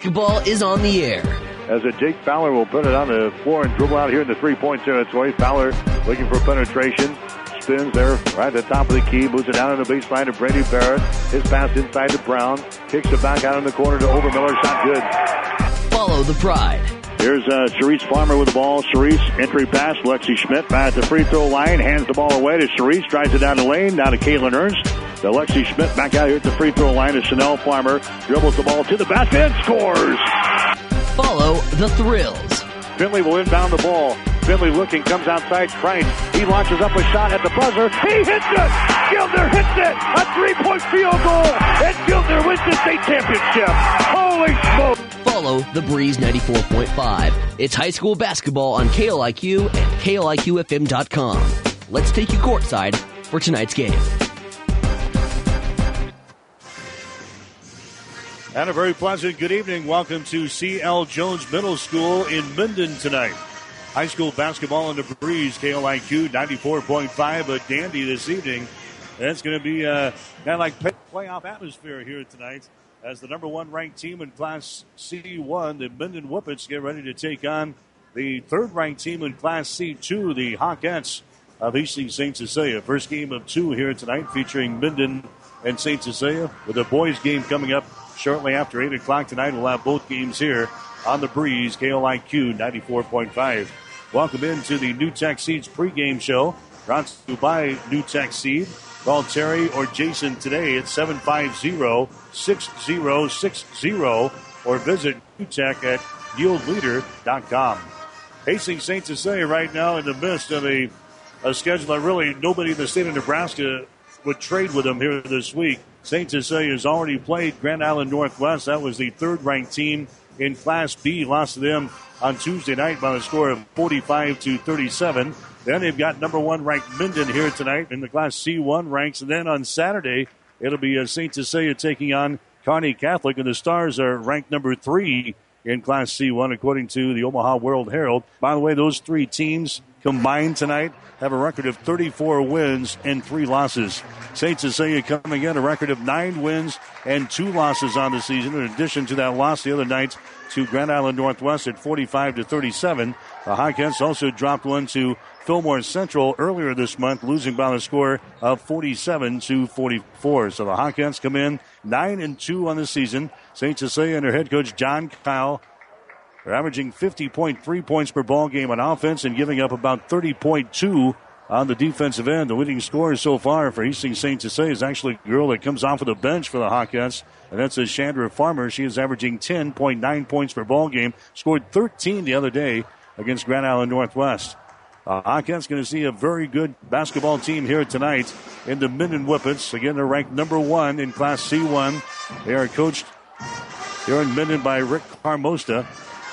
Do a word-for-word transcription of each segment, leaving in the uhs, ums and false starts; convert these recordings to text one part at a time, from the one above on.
basketball is on the air. As a Jake Fowler will put it on the floor and dribble out here in the three-point territory. Fowler looking for penetration. Spins there right at the top of the key. Moves it down on the baseline to Brady Barrett. His pass inside to Brown. Kicks it back out in the corner to Overmiller. Shot good. Follow the Pride. Here's uh, Sharice Farmer with the ball. Sharice, entry pass. Lexi Schmidt back at the free throw line. Hands the ball away to Sharice. Drives it down the lane. Now to Caitlin Ernst. To Lexi Schmidt back out here at the free throw line to Chanel Farmer. Dribbles the ball to the basket and scores. Follow the Thrills. Finley will inbound the ball. Finley looking, comes outside. Christ. He launches up a shot at the buzzer. He hits it! Gildner hits it! A three-point field goal! And Gildner wins the state championship! Holy smoke! Follow the Breeze ninety-four point five. It's high school basketball on K L I Q and K L I Q F M dot com. Let's take you courtside for tonight's game. And a very pleasant good evening. Welcome to C L. Jones Middle School in Minden tonight. High school basketball in the Breeze, K L I Q ninety-four point five, a dandy this evening. And it's going to be uh, kind of like playoff atmosphere here tonight as the number one ranked team in Class C one, the Minden Whippets, get ready to take on the third ranked team in Class C two, the Hawkettes of Hastings Saint Cecilia. First game of two here tonight featuring Minden and Saint Cecilia with a boys game coming up shortly after eight o'clock tonight. We'll have both games here on the Breeze, K L I Q ninety-four point five. Welcome into the New Tech Seeds pregame show. Brought to you by New Tech Seed. Call Terry or Jason today at seven five zero, six zero six zero or visit New Tech at yield leader dot com. Hastings Saint Cecilia right now in the midst of a, a schedule that really nobody in the state of Nebraska would trade with them here this week. Saint Cecilia has already played Grand Island Northwest. That was the third-ranked team in Class B. Lost to them on Tuesday night by a score of forty-five to thirty-seven. Then they've got number one ranked Minden here tonight in the Class C one ranks. And then on Saturday, it'll be uh, Saint Cecilia taking on Kearney Catholic. And the Stars are ranked number three in Class C one, according to the Omaha World Herald. By the way, those three teams combined tonight have a record of thirty-four wins and three losses. Saint Cecilia coming in a record of nine wins and two losses on the season. In addition to that loss the other night to Grand Island Northwest at forty-five to thirty-seven. The Hawkettes also dropped one to Fillmore Central earlier this month, losing by a score of forty-seven to forty-four. So the Hawkettes come in nine and two on the season. Saint Cecilia and their head coach John Kyle are averaging fifty point three points per ball game on offense and giving up about thirty point two on the defensive end. The leading scorer so far for Hastings Saint Cecilia is actually a girl that comes off of the bench for the Hawkettes, and that's a Chandra Farmer. She is averaging ten point nine points per ball game, scored thirteen the other day against Grand Island Northwest. Uh, Hawkettes going to see a very good basketball team here tonight in the Minden Whippets. Again, they're ranked number one in Class C one. They are coached here in Minden by Rick Carmosta.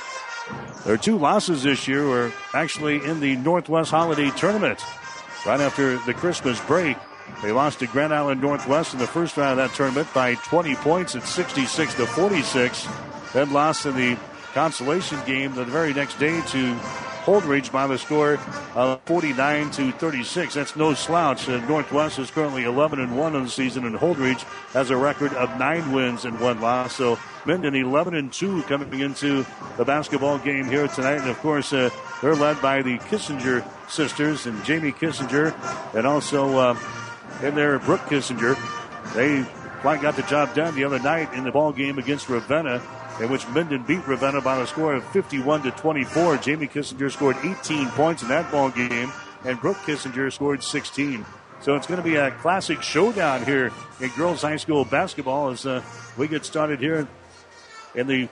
Their two losses this year were actually in the Northwest Holiday Tournament. Right after the Christmas break, they lost to Grand Island Northwest in the first round of that tournament by twenty points at sixty-six to forty-six. Then lost in the consolation game the very next day to Holdridge by the score of forty-nine to thirty-six. That's no slouch. Uh, Northwest is currently eleven and one on the season, and Holdridge has a record of nine wins and one loss. So Minden eleven and two coming into the basketball game here tonight. And of course, uh, they're led by the Kissinger sisters and Jamie Kissinger, and also uh, in there Brooke Kissinger. They quite got the job done the other night in the ball game against Ravenna, in which Minden beat Ravenna by a score of fifty-one to twenty-four. Jamie Kissinger scored eighteen points in that ball game, and Brooke Kissinger scored sixteen. So it's going to be a classic showdown here in girls high school basketball as uh, we get started here in the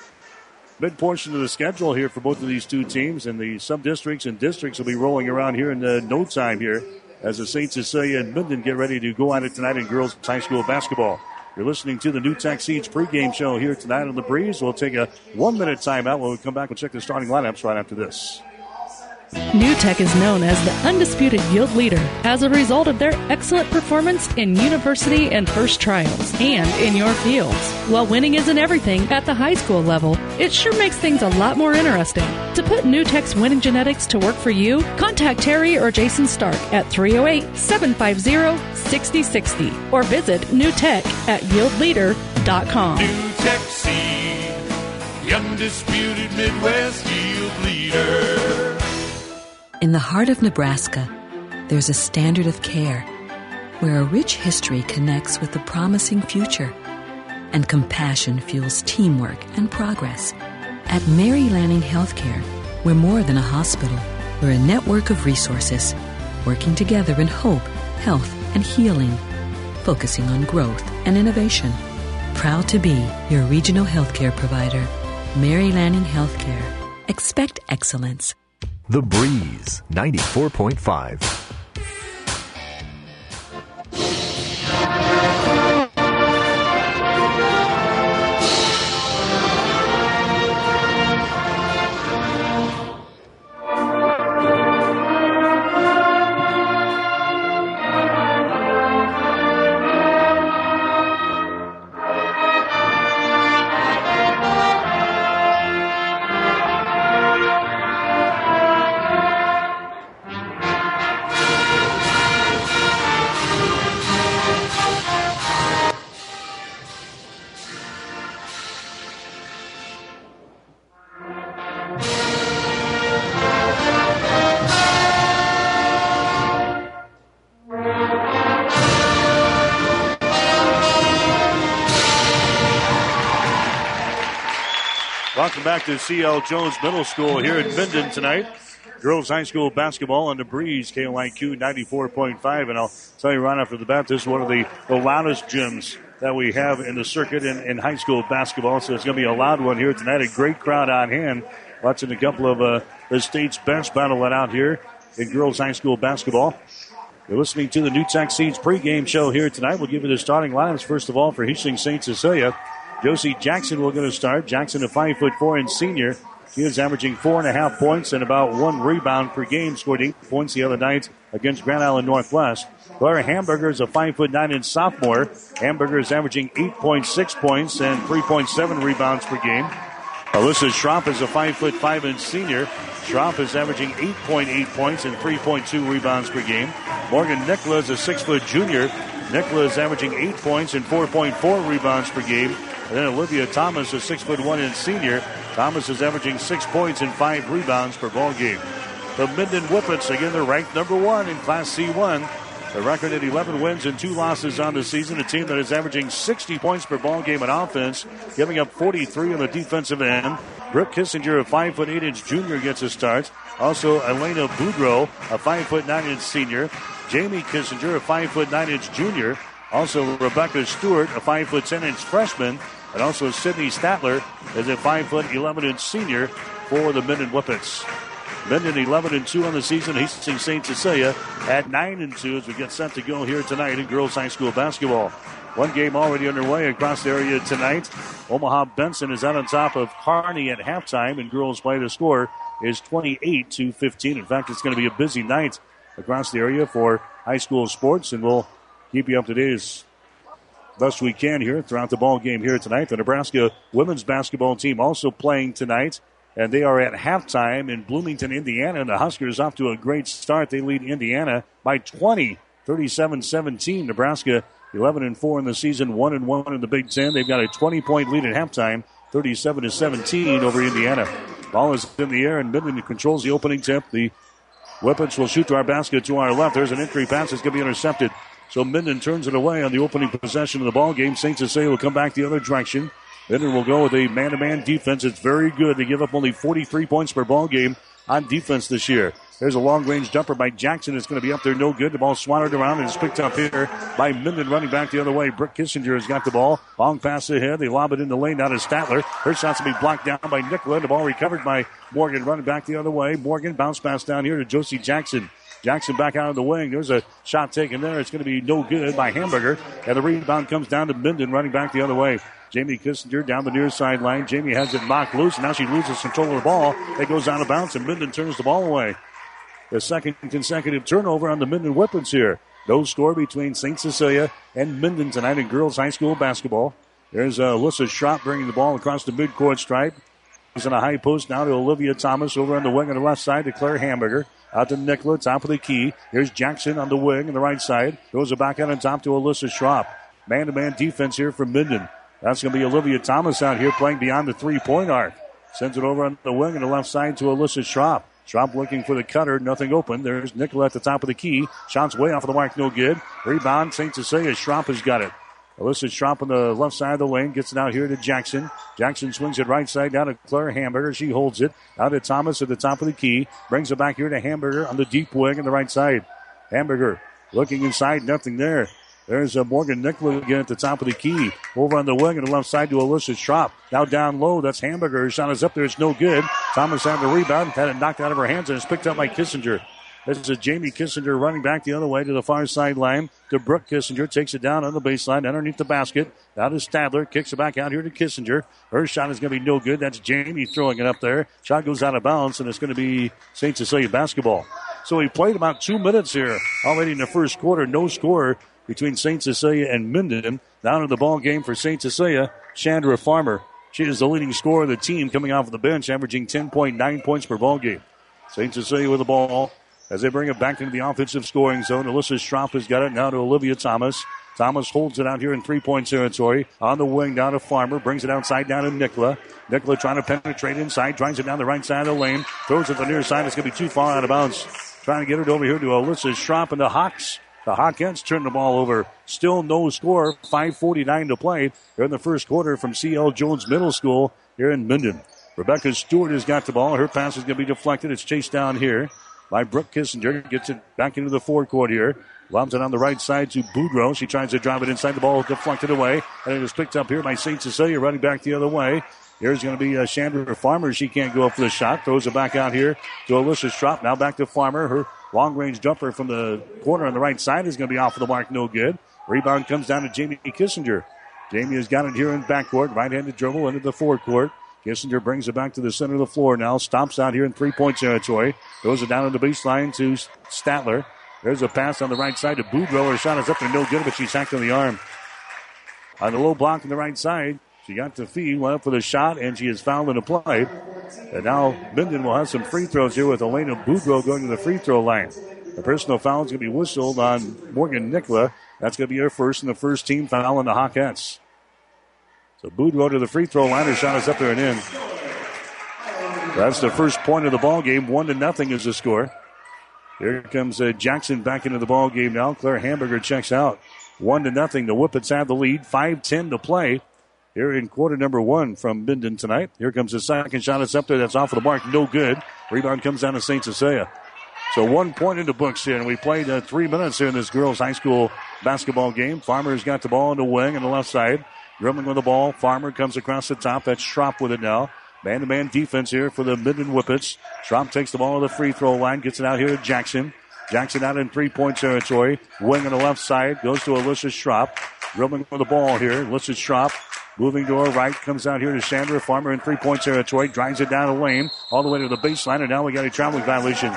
mid portion of the schedule here for both of these two teams, and the sub-districts and districts will be rolling around here in uh, no time here as the Saint Cecilia and Minden get ready to go at it tonight in girls high school basketball. You're listening to the New Tech Seeds pregame show here tonight on the Breeze. We'll take a one-minute timeout when we come back and check the starting lineups right after this. New Tech is known as the undisputed yield leader as a result of their excellent performance in university and first trials and in your fields. While winning isn't everything at the high school level, it sure makes things a lot more interesting. To put New Tech's winning genetics to work for you, contact Terry or Jason Stark at three oh eight, seven five zero, six oh six oh or visit New Tech at yield leader dot com. New Tech Seed, the undisputed Midwest Yield leader. In the heart of Nebraska, there's a standard of care where a rich history connects with the promising future and compassion fuels teamwork and progress. At Mary Lanning Healthcare, we're more than a hospital. We're a network of resources working together in hope, health, and healing, focusing on growth and innovation. Proud to be your regional healthcare provider. Mary Lanning Healthcare. Expect excellence. The Breeze, ninety-four point five. Welcome back to C L Jones Middle School here in Minden tonight. Girls High School basketball on the Breeze, K L I Q ninety-four point five. And I'll tell you right after the bat, this is one of the, the loudest gyms that we have in the circuit in, in high school basketball. So it's going to be a loud one here tonight. A great crowd on hand. Watching a couple of uh, the state's best battle it out here in girls high school basketball. You're listening to the New Tech Seeds pregame show here tonight. We'll give you the starting lineups. First of all, for Hastings Saint Cecilia, Josie Jackson will going to start. Jackson, a five foot four and senior. She is averaging four and a half points and about one rebound per game. Scored eight points the other night against Grand Island Northwest. Clara Hamburger is a five foot nine and sophomore. Hamburger is averaging eight point six points and three point seven rebounds per game. Alyssa Schropp is a five foot five and senior. Schropp is averaging eight point eight points and three point two rebounds per game. Morgan Nicola is a six foot junior. Nicola is averaging eight points and four point four rebounds per game. And then Olivia Thomas, a six foot one and senior. Thomas is averaging six points and five rebounds per ball game. The Minden Whippets, again, they're ranked number one in Class C one. The record at eleven wins and two losses on the season. A team that is averaging sixty points per ball game in offense, giving up forty-three on the defensive end. Brooke Kissinger, a five foot eight inch junior, gets a start. Also, Elena Boudreau, a five foot nine inch senior. Jamie Kissinger, a five foot nine inch junior. Also, Rebecca Stewart, a five foot ten inch freshman. And also Sydney Statler is a five foot eleven inch senior for the Minden Whippets. Minden eleven and two on the season. Hastings Saint Cecilia at nine and two as we get set to go here tonight in girls high school basketball. One game already underway across the area tonight. Omaha Benson is out on top of Kearney at halftime, and girls play. The score is twenty-eight to fifteen. In fact, it's going to be a busy night across the area for high school sports, and we'll keep you up to date as best we can here throughout the ball game here tonight. The Nebraska women's basketball team also playing tonight, and they are at halftime in Bloomington, Indiana. And the Huskers off to a great start. They lead Indiana by twenty, thirty-seven seventeen. Nebraska eleven and four in the season, one and one in the Big Ten. They've got a twenty point lead at halftime, thirty-seven to seventeen over Indiana. Ball is in the air, and Minden controls the opening tip. The Whippets will shoot to our basket to our left. There's an entry pass that's going to be intercepted. So Minden turns it away on the opening possession of the ball game. Saint Cecilia will come back the other direction. Minden will go with a man-to-man defense. It's very good. They give up only forty-three points per ball game on defense this year. There's a long-range jumper by Jackson. It's going to be up there, no good. The ball swatted around and it's picked up here by Minden running back the other way. Brooke Kissinger has got the ball. Long pass ahead. They lob it in the lane down to Statler. Her shot's going to be blocked down by Nicola. The ball recovered by Morgan running back the other way. Morgan bounce pass down here to Josie Jackson. Jackson back out of the wing. There's a shot taken there. It's going to be no good by Hamburger. And the rebound comes down to Minden running back the other way. Jamie Kissinger down the near sideline. Jamie has it knocked loose. Now she loses control of the ball. It goes out of bounds, and Minden turns the ball away. The second consecutive turnover on the Minden Whippets here. No score between Saint Cecilia and Minden tonight in girls high school basketball. There's uh, Alyssa Schropp bringing the ball across the midcourt stripe. He's in a high post now to Olivia Thomas over on the wing on the left side to Claire Hamburger. Out to Nicola, top of the key. Here's Jackson on the wing on the right side. Throws it back out on top to Alyssa Schropp. Man-to-man defense here from Minden. That's going to be Olivia Thomas out here playing beyond the three-point arc. Sends it over on the wing and the left side to Alyssa Schrapp. Schrapp looking for the cutter. Nothing open. There's Nicola at the top of the key. Shots way off of the mark. No good. Rebound. Saint Cecilia. Schrapp has got it. Alyssa Schrapp on the left side of the lane. Gets it out here to Jackson. Jackson swings it right side down to Claire Hamburger. She holds it. Out to Thomas at the top of the key. Brings it back here to Hamburger on the deep wing on the right side. Hamburger looking inside. Nothing there. There's a Morgan Nicola again at the top of the key. Over on the wing on the left side to Alyssa Schrapp. Now down low. That's Hamburger. Her shot is up there. It's no good. Thomas had the rebound. Had it knocked out of her hands and it's picked up by Kissinger. This is a Jamie Kissinger running back the other way to the far sideline to Brooke Kissinger. Takes it down on the baseline underneath the basket. Now to Stadler. Kicks it back out here to Kissinger. Her shot is going to be no good. That's Jamie throwing it up there. Shot goes out of bounds and it's going to be Saint Cecilia basketball. So we played about two minutes here already in the first quarter. No score between Saint Cecilia and Minden. Down to the ball game for Saint Cecilia, Chandra Farmer. She is the leading scorer of the team coming off of the bench, averaging ten point nine points per ball game. Saint Cecilia with the ball as they bring it back into the offensive scoring zone. Alyssa Schrapp has got it now to Olivia Thomas. Thomas holds it out here in three-point territory. On the wing down to Farmer. Brings it outside down to Nicola. Nicola trying to penetrate inside. Drives it down the right side of the lane. Throws it to the near side. It's going to be too far out of bounds. Trying to get it over here to Alyssa Schrapp and the Hawks. The Hawkettes turn the ball over. Still no score. five forty-nine to play. They're in the first quarter from C L Jones Middle School here in Minden. Rebecca Stewart has got the ball. Her pass is going to be deflected. It's chased down here by Brooke Kissinger. Gets it back into the forecourt here. Lobs it on the right side to Boudreaux. She tries to drive it inside. The ball is deflected away. And it is picked up here by Saint Cecilia running back the other way. Here's going to be uh, Chandra Farmer. She can't go up for the shot. Throws it back out here to Alyssa Schrapp. Now back to Farmer. Her long-range jumper from the corner on the right side is going to be off of the mark. No good. Rebound comes down to Jamie Kissinger. Jamie has got it here in backcourt. Right-handed dribble into the forecourt. Kissinger brings it back to the center of the floor now. Stomps out here in three-point territory. Throws it down on the baseline to Statler. There's a pass on the right side to Boudreaux. Her shot is up there. No good, but she's hacked on the arm. On the low block on the right side, she got to feed, went up for the shot, and she is fouled in the play. And now Minden will have some free throws here with Elena Boudreaux going to the free throw line. The personal foul is going to be whistled on Morgan Nicola. That's going to be her first and the first team foul on the Hawkettes. So Boudreaux to the free throw line. Her shot is up there and in. That's the first point of the ball game. One to nothing is the score. Here comes uh, Jackson back into the ball game now. Claire Hamburger checks out. One to nothing. The Whippets have the lead. five ten to play here in quarter number one from Minden tonight. Here comes the second shot. It's up there. That's off of the mark. No good. Rebound comes down to Saint Cecilia. So one point in the books here. And we played uh, three minutes here in this girls' high school basketball game. Farmer's got the ball on the wing on the left side. Dribbling with the ball. Farmer comes across the top. That's Schrapp with it now. Man-to-man defense here for the Minden Whippets. Schrapp takes the ball to the free throw line. Gets it out here to Jackson. Jackson out in three-point territory. Wing on the left side. Goes to Alyssa Schrapp. Dribbling with the ball here. Alyssa Schrapp moving to her right. Comes out here to Chandra Farmer in three-point territory. Drives it down the lane. All the way to the baseline. And now we got a traveling violation.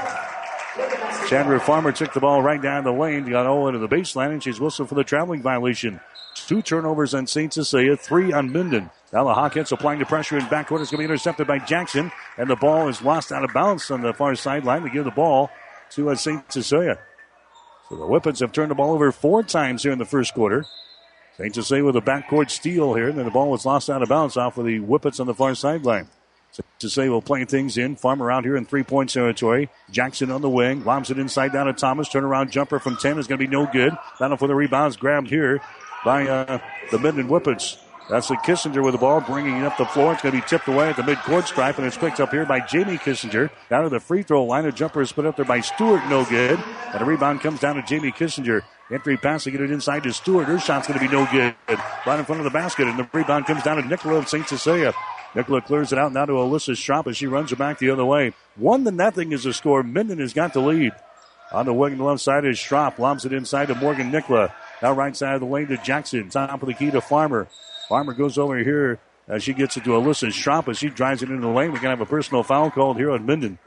Chandra Farmer took the ball right down the lane. Got all the way to the baseline. And she's whistled for the traveling violation. Two turnovers on Saint Cecilia. Three on Minden. Now the Hawkettes applying the pressure in backcourt. It's going to be intercepted by Jackson. And the ball is lost out of bounds on the far sideline to give the ball to uh, Saint Cecilia. So the Whippets have turned the ball over four times here in the first quarter. Saint Cecilia with a backcourt steal here. And then the ball was lost out of bounds off of the Whippets on the far sideline. Saint Cecilia will play things in. Farmer out here in three-point territory. Jackson on the wing. Lobs it inside down to Thomas. Turnaround jumper from ten is going to be no good. Battle for the rebounds grabbed here by uh, the Minden Whippets. That's the Kissinger with the ball, bringing it up the floor. It's going to be tipped away at the midcourt stripe, and it's picked up here by Jamie Kissinger. Down to the free throw line. A jumper is put up there by Stewart, no good. And a rebound comes down to Jamie Kissinger. Entry pass to get it inside to Stewart. Her shot's going to be no good. Right in front of the basket, and the rebound comes down to Nicola of Saint Cecilia. Nicola clears it out now to Alyssa Schrapp as she runs it back the other way. One to nothing is the score. Minden has got the lead. On the wing on the left side is Schrapp. Lobs it inside to Morgan Nicola. Now right side of the lane to Jackson. Top of the key to Farmer. Farmer goes over here as she gets it to Alyssa Schrapp as she drives it into the lane. We're going to have a personal foul called here on Minden.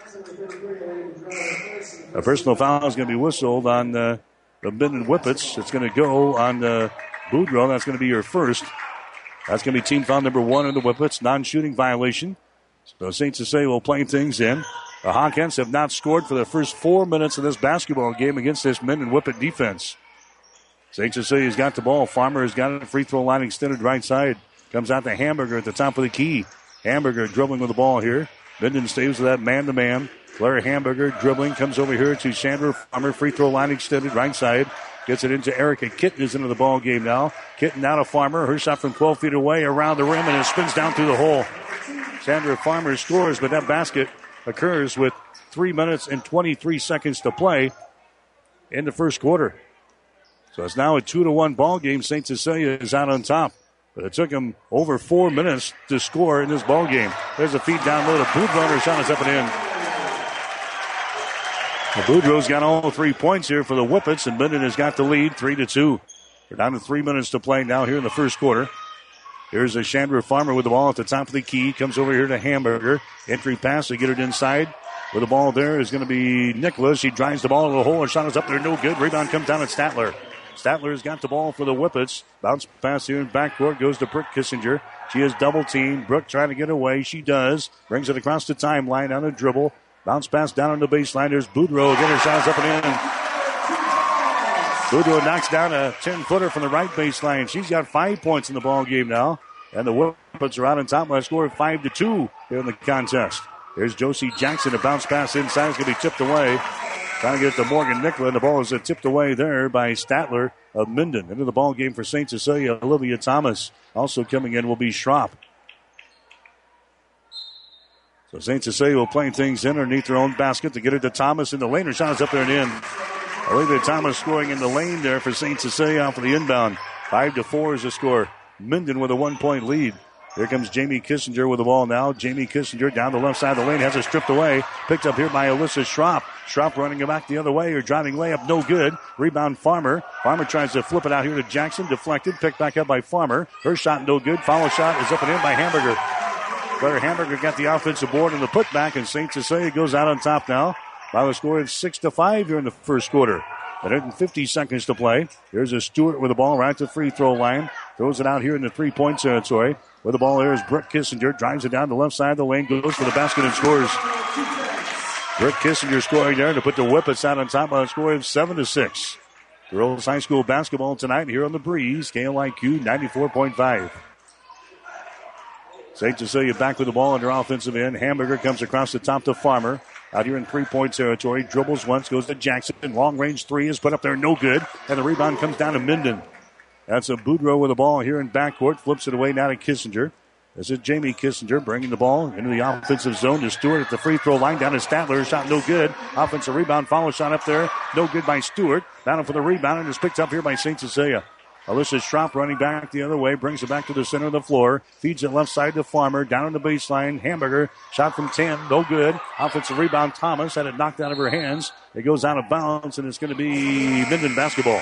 A personal foul is going to be whistled on uh, the Minden Whippets. It's going to go on uh, Boudreaux. That's going to be your first. That's going to be team foul number one in the Whippets. Non-shooting violation. So Saint Cecilia will play things in. The Hawkettes have not scored for the first four minutes of this basketball game against this Minden Whippet defense. Saint Cecilia's got the ball. Farmer has got it. Free throw line extended right side. Comes out to Hamburger at the top of the key. Hamburger dribbling with the ball here. Minden stays with that man-to-man. Claire Hamburger dribbling, comes over here to Chandra Farmer. Free throw line extended, right side. Gets it into Erica Kitten, is into the ball game now. Kitten down to Farmer. Her shot from twelve feet away around the rim, and it spins down through the hole. Chandra Farmer scores, but that basket occurs with three minutes and twenty-three seconds to play in the first quarter. So it's now a two to one ball game. Saint Cecilia is out on top. But it took them over four minutes to score in this ball game. There's a feed down low to Boudreaux. Her shot is up and in. Boudreaux's got all three points here for the Whippets, and Minden has got the lead three to two. We're down to three minutes to play now here in the first quarter. Here's a Chandra Farmer with the ball at the top of the key. Comes over here to Hamburger. Entry pass to get it inside. With the ball there is going to be Nicholas. She drives the ball into the hole. Her shot is up there. No good. Rebound comes down at Statler. Statler's got the ball for the Whippets. Bounce pass here in backcourt. Goes to Brooke Kissinger. She is double teamed. Brooke trying to get away. She does. Brings it across the timeline on a dribble. Bounce pass down on the baseline. There's Boudreaux. Again, her shot is up and in. Boudreaux knocks down a ten-footer from the right baseline. She's got five points in the ball game now. And the Whippets are out on top by a score of five to two here in the contest. Here's Josie Jackson. A bounce pass inside. It's going to be tipped away. Trying to get it to Morgan Nicola. The ball is tipped away there by Statler of Minden. Into the ball game for Saint Cecilia, Olivia Thomas. Also coming in will be Schropp. So Saint Cecilia will play things in underneath their own basket to get it to Thomas in the lane. Her shot is up there and in. Olivia Thomas scoring in the lane there for Saint Cecilia off of the inbound. Five to four is the score. Minden with a one-point lead. Here comes Jamie Kissinger with the ball now. Jamie Kissinger down the left side of the lane. Has it stripped away. Picked up here by Alyssa Schropp. Schropp running it back the other way. Or driving layup. No good. Rebound Farmer. Farmer tries to flip it out here to Jackson. Deflected. Picked back up by Farmer. Her shot no good. Foul shot is up and in by Hamburger. Claire Hamburger got the offensive board and the putback. And Saint Cecilia goes out on top now. By the score of six to five here in the first quarter. one hundred fifty seconds to play. Here's a Stewart with the ball right to the free throw line. Throws it out here in the three-point territory. With the ball there is Brooke Kissinger. Drives it down the left side of the lane. Goes for the basket and scores. Brooke Kissinger scoring there to put the Whippets out on top by a score of seven to six. Girls high school basketball tonight here on the Breeze. K L I Q ninety-four point five. Saint Cecilia back with the ball on their offensive end. Hamburger comes across the top to Farmer. Out here in three-point territory. Dribbles once. Goes to Jackson. Long-range three is put up there. No good. And the rebound comes down to Minden. That's a Boudreaux with the ball here in backcourt. Flips it away now to Kissinger. This is Jamie Kissinger bringing the ball into the offensive zone to Stewart at the free throw line. Down to Statler. Shot no good. Offensive rebound. Follow shot up there. No good by Stewart. Down for the rebound and is picked up here by Saint Cecilia. Alyssa Schropp running back the other way. Brings it back to the center of the floor. Feeds it left side to Farmer. Down on the baseline. Hamburger. Shot from ten. No good. Offensive rebound. Thomas had it knocked out of her hands. It goes out of bounds, and it's going to be Minden basketball.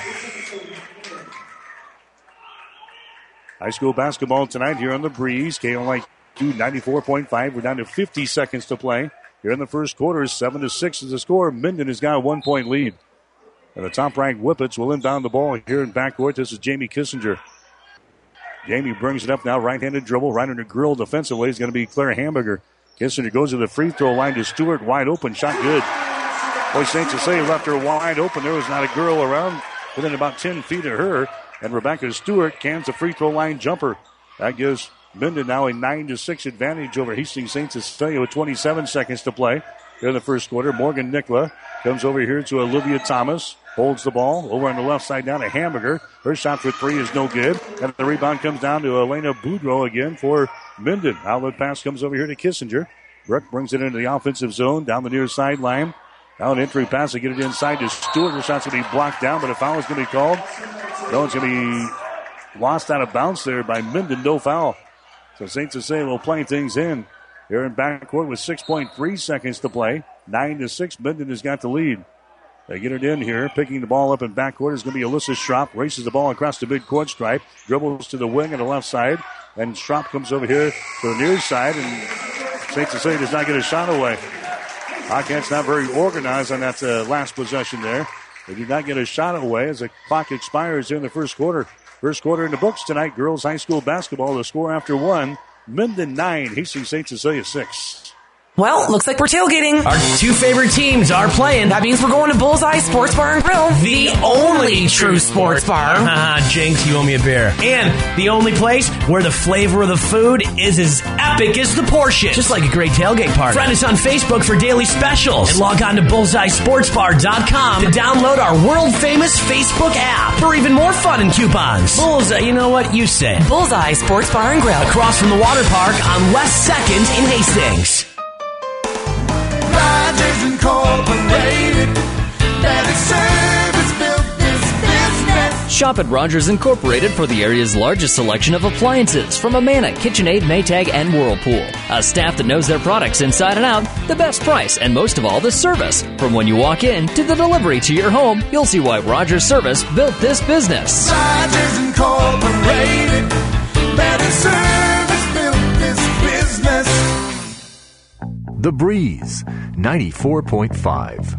High school basketball tonight here on the Breeze. K L I Q ninety-four point five. We're down to fifty seconds to play. Here in the first quarter, seven to six is the score. Minden has got a one-point lead. And the top-ranked Whippets will inbound the ball here in backcourt. This is Jamie Kissinger. Jamie brings it up now. Right-handed dribble. Right under grill defensively is going to be Claire Hamburger. Kissinger goes to the free throw line to Stewart. Wide open. Shot good. Boy, Saint Cecilia left her wide open. There was not a girl around within about ten feet of her. And Rebecca Stewart cans a free throw line jumper. That gives Minden now a nine to six advantage over Hastings Saint Cecilia with twenty-seven seconds to play here in the first quarter. Morgan Nicola comes over here to Olivia Thomas. Holds the ball over on the left side down to Hamburger. Her shot for three is no good. And the rebound comes down to Elena Boudreaux again for Minden. Outlet pass comes over here to Kissinger. Brooke brings it into the offensive zone down the near sideline. Now an entry pass to get it inside to Stewart. Her shot's going to be blocked down, but a foul is going to be called. No, it's going to be lost out of bounds there by Minden. No foul. So Saint Cecilia will play things in here in backcourt with six point three seconds to play. nine to six. Minden has got the lead. They get it in here. Picking the ball up in backcourt is going to be Alyssa Schropp. Races the ball across the midcourt stripe. Dribbles to the wing on the left side. And Schropp comes over here to the near side. And Saint Cecilia does not get a shot away. Hawkins not very organized on that uh, last possession there. They did not get a shot away as the clock expires here in the first quarter. First quarter in the books tonight. Girls high school basketball. The score after one. Minden nine. Hastings Saint Cecilia six. Well, looks like we're tailgating. Our two favorite teams are playing. That means we're going to Bullseye Sports Bar and Grill. The only true sports bar. Haha, Jinx, you owe me a beer. And the only place where the flavor of the food is as epic as the portion. Just like a great tailgate party. Friend us on Facebook for daily specials. And log on to bullseye sports bar dot com to download our world-famous Facebook app for even more fun and coupons. Bullseye, you know what? You say. Bullseye Sports Bar and Grill. Across from the water park on West second in Hastings. Rogers Incorporated. Better service, built this business. Shop at Rogers Incorporated for the area's largest selection of appliances from Amana, KitchenAid, Maytag, and Whirlpool. A staff that knows their products inside and out, the best price, and most of all, the service. From when you walk in to the delivery to your home, you'll see why Rogers Service built this business. Rogers Incorporated. Better service, built this business. The Breeze, ninety-four point five.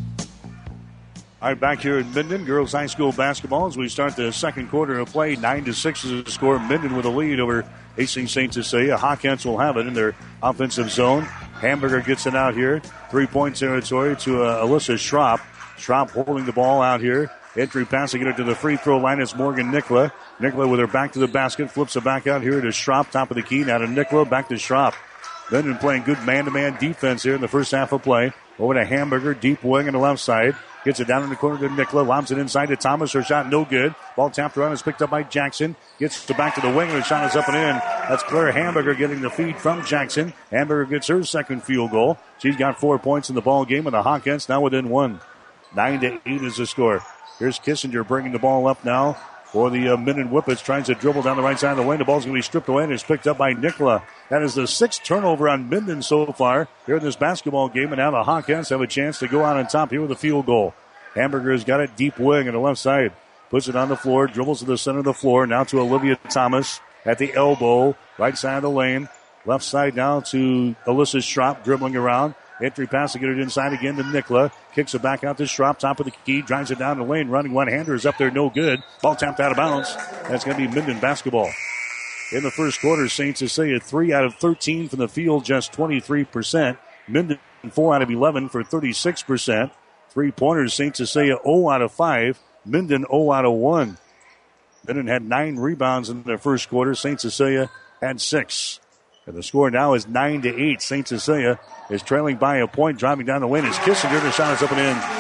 All right, back here at Minden, girls high school basketball as we start the second quarter of play. Nine to six is the score. Minden with a lead over Hastings Saint Cecilia. Hawkins will have it in their offensive zone. Hamburger gets it out here. Three-point territory to uh, Alyssa Schrapp. Schrapp holding the ball out here. Entry pass to get it to the free throw line. It's Morgan Nicola. Nicola with her back to the basket. Flips it back out here to Schrapp. Top of the key. Now to Nicola. Back to Schrapp. Minden playing good man-to-man defense here in the first half of play. Over to Hamburger. Deep wing on the left side. Gets it down in the corner to Nicola. Lobs it inside to Thomas. Her shot no good. Ball tapped around. Is picked up by Jackson. Gets it back to the wing. And her shot is up and in. That's Claire Hamburger getting the feed from Jackson. Hamburger gets her second field goal. She's got four points in the ball game. And the Hawkins now within one. Nine to eight is the score. Here's Kissinger bringing the ball up now for the uh, Minden Whippets. Tries to dribble down the right side of the lane. The ball's going to be stripped away and it's picked up by Nicola. That is the sixth turnover on Minden so far here in this basketball game. And now the Hawkins have a chance to go out on top here with a field goal. Hamburger's got it deep wing on the left side. Puts it on the floor. Dribbles to the center of the floor. Now to Olivia Thomas at the elbow. Right side of the lane. Left side now to Alyssa Schrapp dribbling around. Entry pass to get it inside again to Nicola. Kicks it back out to Schrapp. Top of the key. Drives it down the lane. Running one-hander is up there. No good. Ball tapped out of bounds. That's going to be Minden basketball. In the first quarter, Saint Cecilia three out of thirteen from the field, just twenty-three percent. Minden four out of eleven for thirty-six percent. Three-pointers, Saint Cecilia zero out of five. Minden zero out of one. Minden had nine rebounds in their first quarter. Saint Cecilia had six. And the score now is nine to eight. Saint Cecilia is trailing by a point. Driving down the lane is Kissinger. The shot is up and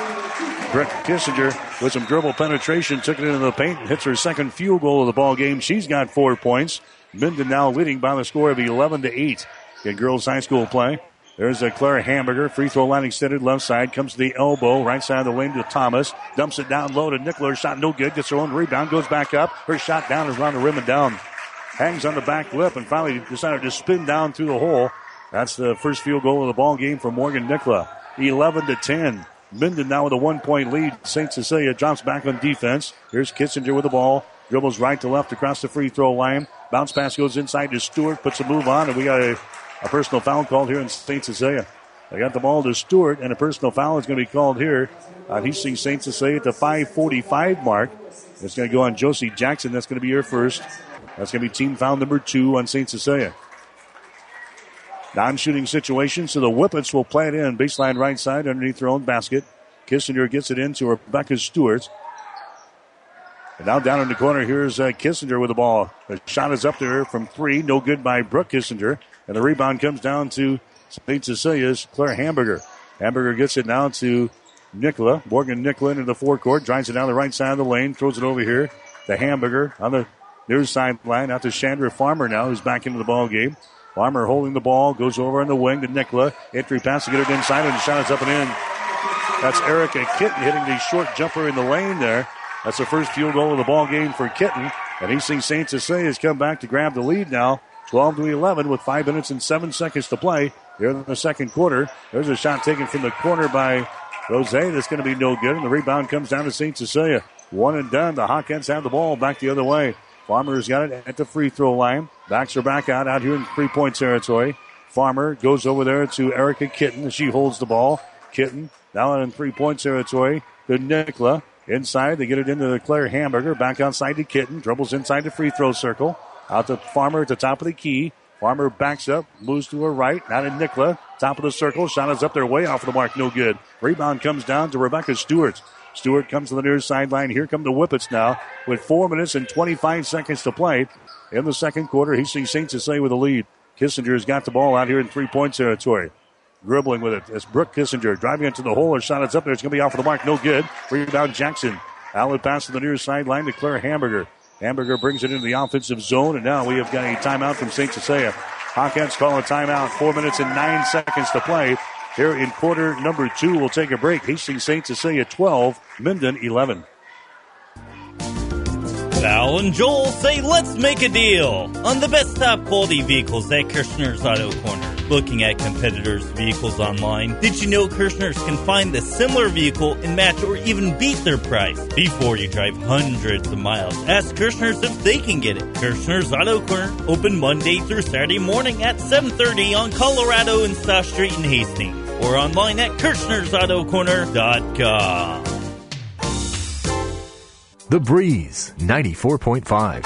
in. Brett Kissinger with some dribble penetration. Took it into the paint and hits her second field goal of the ball game. She's got four points. Minden now leading by the score of eleven to eight in girls high school play. There's a Clara Hamburger. Free throw line extended left side. Comes to the elbow. Right side of the lane to Thomas. Dumps it down low to Nicola. Her shot no good. Gets her own rebound. Goes back up. Her shot down is around the rim and down. Hangs on the back lip and finally decided to spin down through the hole. That's the first field goal of the ball game for Morgan Nicola. eleven to ten. Minden now with a one-point lead. Saint Cecilia drops back on defense. Here's Kissinger with the ball. Dribbles right to left across the free throw line. Bounce pass goes inside to Stewart. Puts a move on, and we got a, a personal foul called here in Saint Cecilia. They got the ball to Stewart, and a personal foul is going to be called here on Hastings Saint Cecilia at the five forty-five mark. It's going to go on Josie Jackson. That's going to be her first. That's going to be team foul number two on Saint Cecilia. Non-shooting situation, so the Whippets will play it in. Baseline right side underneath their own basket. Kissinger gets it into Rebecca Stewart. And now down in the corner, here's uh, Kissinger with the ball. The shot is up there from three. No good by Brooke Kissinger. And the rebound comes down to Saint Cecilia's Claire Hamburger. Hamburger gets it now to Nicola. Morgan Nicola into the forecourt. Drives it down the right side of the lane. Throws it over here to Hamburger on the near sideline. Out to Chandra Farmer now, who's back into the ball game. Farmer holding the ball. Goes over on the wing to Nicola. Entry pass to get it inside, and the shot is up and in. That's Erica Kitten hitting the short jumper in the lane there. That's the first field goal of the ball game for Kitten. And Hastings Saint Cecilia has come back to grab the lead now. twelve to eleven with five minutes and seven seconds to play here in the second quarter. There's a shot taken from the corner by Rose. That's going to be no good. And the rebound comes down to Saint Cecilia. One and done. The Hawkins have the ball back the other way. Farmer's got it at the free throw line. Backs her back out, out here in three-point territory. Farmer goes over there to Erica Kitten as she holds the ball. Kitten now in three-point territory to Nicola. Inside, they get it into Claire Hamburger. Back outside to Kitten. Dribbles inside the free throw circle. Out to Farmer at the top of the key. Farmer backs up, moves to her right. Now to Nicola. Top of the circle. Shot is up there way off the mark. No good. Rebound comes down to Rebecca Stewart. Stewart comes to the near sideline. Here come the Whippets now with four minutes and twenty-five seconds to play in the second quarter. Hastings Saint Cecilia with the lead. Kissinger's got the ball out here in three-point territory. Dribbling with it. It's Brooke Kissinger driving into the hole. Her shot is up there. It's going to be off of the mark. No good. Rebound Jackson. Outlet pass to the near sideline to Claire Hamburger. Hamburger brings it into the offensive zone, and now we have got a timeout from Saint Cecilia. Hawkins call a timeout. Four minutes and nine seconds to play here in quarter number two. We'll take a break. Hastings Saint Cecilia twelve, Minden eleven. Val and Joel say let's make a deal on the best top quality vehicles at Kirshner's Auto Corner. Looking at competitors' vehicles online, did you know Kirshner's can find the similar vehicle and match or even beat their price before you drive hundreds of miles? Ask Kirshner's if they can get it. Kirshner's Auto Corner, open Monday through Saturday morning at seven thirty on Colorado and South Street in Hastings, or online at kirshner's auto corner dot com. The Breeze, ninety-four point five.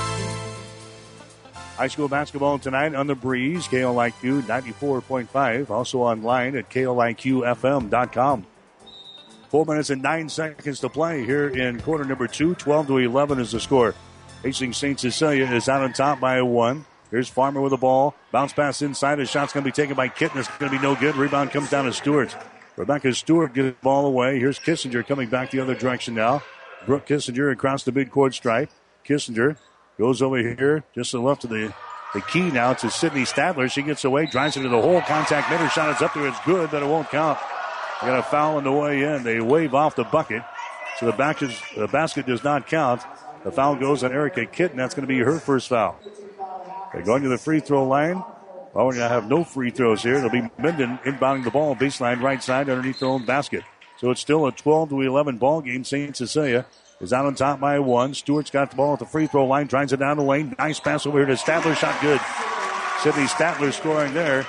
High school basketball tonight on The Breeze, K L I Q ninety-four point five. Also online at K L I Q F M dot com. Four minutes and nine seconds to play here in quarter number two. twelve to eleven is the score. Hastings Saint Cecilia is out on top by a one. Here's Farmer with the ball. Bounce pass inside. His shot's going to be taken by Kitten. It's going to be no good. Rebound comes down to Stewart. Rebecca Stewart gets the ball away. Here's Kissinger coming back the other direction now. Brooke Kissinger across the midcourt stripe. Kissinger goes over here just to the left of the, the key now to Sydney Stadler. She gets away, drives into the hole. Contact made. Her shot is up there. It's good, but it won't count. They got a foul on the way in. They wave off the bucket. So the, back is, the basket does not count. The foul goes on Erica Kitten. That's going to be her first foul. They're going to the free throw line. Well, we're going to have no free throws here. It'll be Minden inbounding the ball, baseline right side underneath their own basket. So it's still a twelve to eleven ball game. Saint Cecilia is out on top by one. Stewart's got the ball at the free throw line, drives it down the lane. Nice pass over here to Statler. Shot good. Sydney Statler scoring there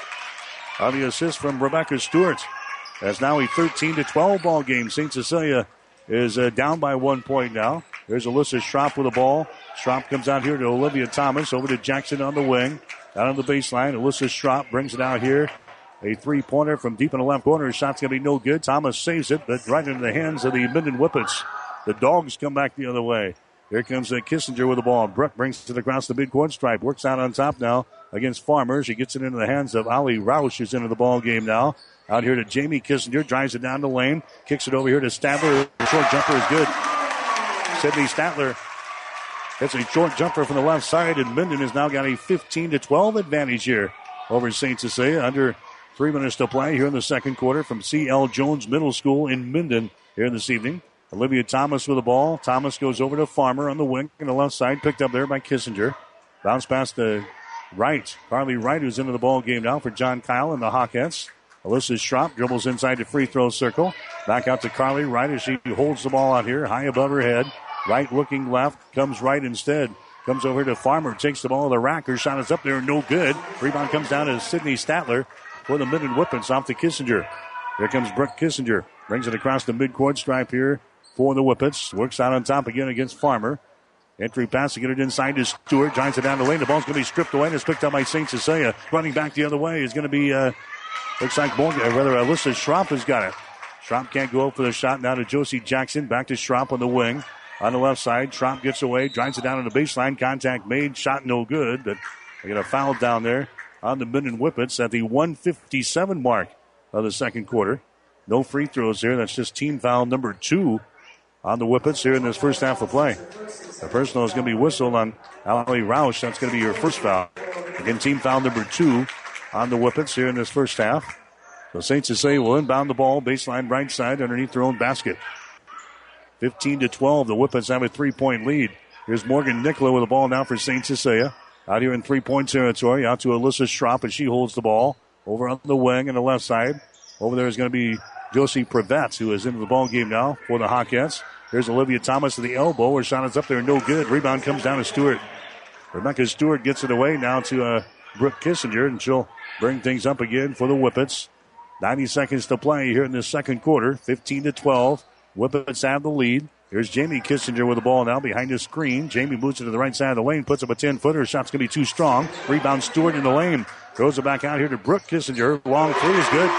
on the assist from Rebecca Stewart. That's now a thirteen to twelve ball game. Saint Cecilia is uh, down by one point now. There's Alyssa Schropp with the ball. Schropp comes out here to Olivia Thomas. Over to Jackson on the wing. Down on the baseline. Alyssa Schropp brings it out here. A three-pointer from deep in the left corner. His shot's going to be no good. Thomas saves it, but right into the hands of the Minden Whippets. The Dogs come back the other way. Here comes uh, Kissinger with the ball. Brooke brings it across the midcourt stripe. Works out on top now against Farmer. She gets it into the hands of Ali Roush, who's into the ball game now. Out here to Jamie Kissinger. Drives it down the lane. Kicks it over here to Statler. The short jumper is good. Sydney Statler hits a short jumper from the left side, and Minden has now got a fifteen to twelve advantage here over Saint Cecilia. Under three minutes to play here in the second quarter from C L Jones Middle School in Minden here this evening. Olivia Thomas with the ball. Thomas goes over to Farmer on the wing on the left side, picked up there by Kissinger. Bounce past the right. Carly Wright, who's into the ball game now for John Kyle and the Hawkettes. Alyssa Schropp dribbles inside the free throw circle. Back out to Carly Wright as she holds the ball out here high above her head. Right looking left, comes right instead. Comes over to Farmer, takes the ball to the rack. Her shot is up there, no good. Rebound comes down to Sydney Statler for the Minden Whippets off to Kissinger. Here comes Brooke Kissinger. Brings it across the midcourt stripe here for the Whippets. Works out on top again against Farmer. Entry pass to get it inside to Stewart. Drives it down the lane. The ball's going to be stripped away and it's picked up by Saint Cecilia. Running back the other way is going to be, uh, looks like Morgan, or rather Alyssa Schropp has got it. Schropp can't go up for the shot. Now to Josie Jackson. Back to Schropp on the wing. On the left side, Schropp gets away, drives it down on the baseline. Contact made, shot no good, but they get a foul down there on the Minden Whippets at the one fifty-seven mark of the second quarter. No free throws here. That's just team foul number two on the Whippets here in this first half of play. The personal is going to be whistled on Ali Roush. That's going to be your first foul. Again, team foul number two on the Whippets here in this first half. So Saint Cecilia will inbound the ball, baseline right side underneath their own basket. fifteen to twelve, the Whippets have a three-point lead. Here's Morgan Nicola with the ball now for Saint Cecilia. Out here in three-point territory, out to Alyssa Schropp as she holds the ball. Over on the wing on the left side. Over there is going to be Josie Prevets, who is into the ball game now for the Hawkettes. Here's Olivia Thomas to the elbow. Her shot is up there, no good. Rebound comes down to Stewart. Rebecca Stewart gets it away now to uh, Brooke Kissinger, and she'll bring things up again for the Whippets. ninety seconds to play here in the second quarter, fifteen to twelve. Whippets have the lead. Here's Jamie Kissinger with the ball now behind his screen. Jamie moves it to the right side of the lane, puts up a ten-footer. Shot's going to be too strong. Rebound Stewart in the lane. Throws it back out here to Brooke Kissinger. Long three is good.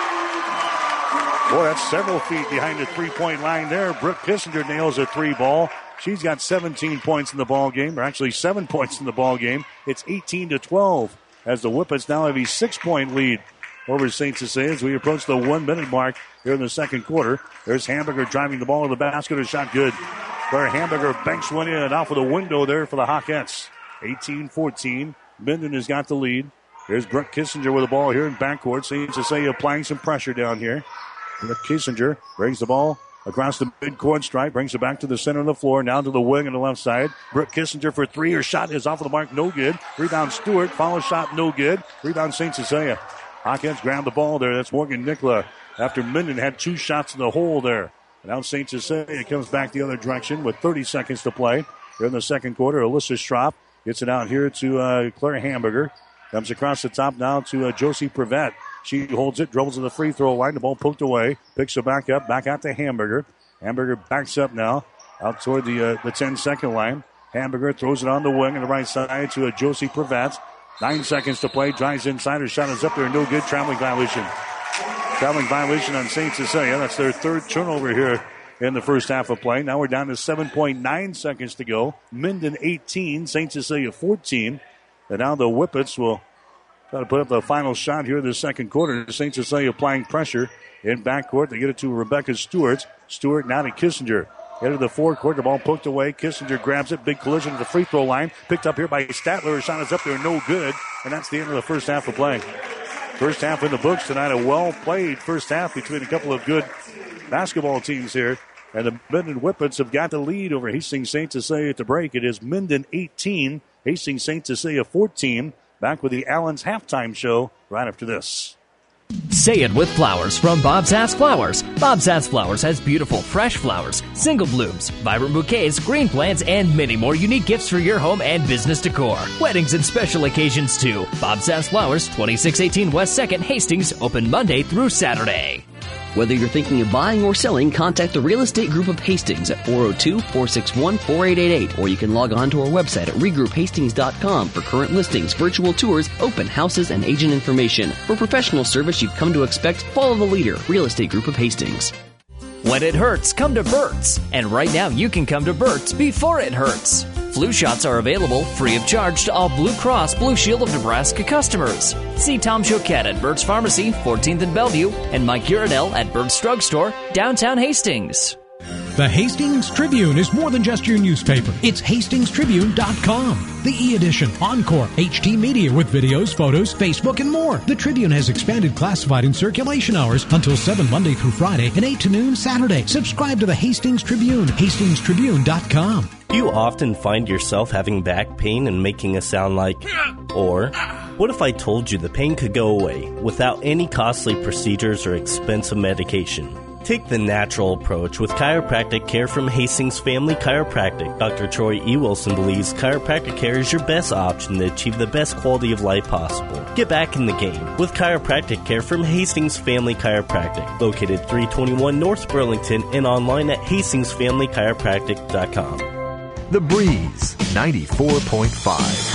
Boy, that's several feet behind the three-point line there. Brooke Kissinger nails a three ball. She's got seventeen points in the ball game, or actually seven points in the ball game. It's eighteen to twelve as the Whippets now have a six-point lead over Saint Cecilia as we approach the one-minute mark here in the second quarter. There's Hamburger driving the ball to the basket. A shot good. Where Hamburger banks one in off of the window there for the Hawkettes. eighteen fourteen. Minden has got the lead. There's Brooke Kissinger with the ball here in backcourt. Saint Cecilia applying some pressure down here. Brooke Kissinger brings the ball across the midcourt stripe, brings it back to the center of the floor, now to the wing on the left side. Brooke Kissinger for three. Her shot is off of the mark, no good. Rebound Stewart, follow shot, no good. Rebound Saint Cecilia. Hawkins grabbed the ball there. That's Morgan Nicola after Minden had two shots in the hole there. Now Saint Cecilia comes back the other direction with thirty seconds to play. Here in the second quarter, Alyssa Schropp gets it out here to uh, Claire Hamburger. Comes across the top now to uh, Josie Prevet. She holds it, dribbles to the free throw line. The ball poked away. Picks it back up, back out to Hamburger. Hamburger backs up now out toward the uh, the ten-second line. Hamburger throws it on the wing on the right side to uh, Josie Prevet. Nine seconds to play. Drives inside. Her shot is up there. No good. Traveling violation. Traveling violation on Saint Cecilia. That's their third turnover here in the first half of play. Now we're down to seven point nine seconds to go. Minden eighteen, Saint Cecilia fourteen. And now the Whippets will try to put up the final shot here in the second quarter. Saint Cecilia applying pressure in backcourt. They get it to Rebecca Stewart. Stewart now to Kissinger. Head of the forecourt. The ball poked away. Kissinger grabs it. Big collision at the free throw line. Picked up here by Statler. Her shot is up there. No good. And that's the end of the first half of play. First half in the books tonight. A well-played first half between a couple of good basketball teams here. And the Minden Whippets have got the lead over Hastings Saint Cecilia at the break. It is Minden eighteen, Hastings Saint Cecilia fourteen. Back with the Allen's halftime show right after this. Say it with flowers from Bob's Ass Flowers. Bob's Ass Flowers has beautiful, fresh flowers, single blooms, vibrant bouquets, green plants, and many more unique gifts for your home and business decor. Weddings and special occasions, too. Bob's Ass Flowers, twenty-six eighteen West second, Hastings, open Monday through Saturday. Whether you're thinking of buying or selling, contact the Real Estate Group of Hastings at four oh two, four six one, four eight eight eight, or you can log on to our website at regroup hastings dot com for current listings, virtual tours, open houses, and agent information. For professional service you've come to expect, follow the leader, Real Estate Group of Hastings. When it hurts, come to Burt's. And right now you can come to Burt's before it hurts. Flu shots are available free of charge to all Blue Cross Blue Shield of Nebraska customers. See Tom Choquette at Burt's Pharmacy, fourteenth and Bellevue, and Mike Urinell at Burt's Drugstore, downtown Hastings. The Hastings Tribune is more than just your newspaper. It's hastings tribune dot com. The e-edition, Encore, H D Media with videos, photos, Facebook, and more. The Tribune has expanded classified and circulation hours until seven Monday through Friday and eight to noon Saturday. Subscribe to the Hastings Tribune, hastings tribune dot com. Do you often find yourself having back pain and making a sound like, or what if I told you the pain could go away without any costly procedures or expensive medication? Take the natural approach with chiropractic care from Hastings Family Chiropractic. Doctor Troy E. Wilson believes chiropractic care is your best option to achieve the best quality of life possible. Get back in the game with chiropractic care from Hastings Family Chiropractic, located three twenty-one North Burlington and online at hastings family chiropractic dot com. The Breeze, ninety-four point five.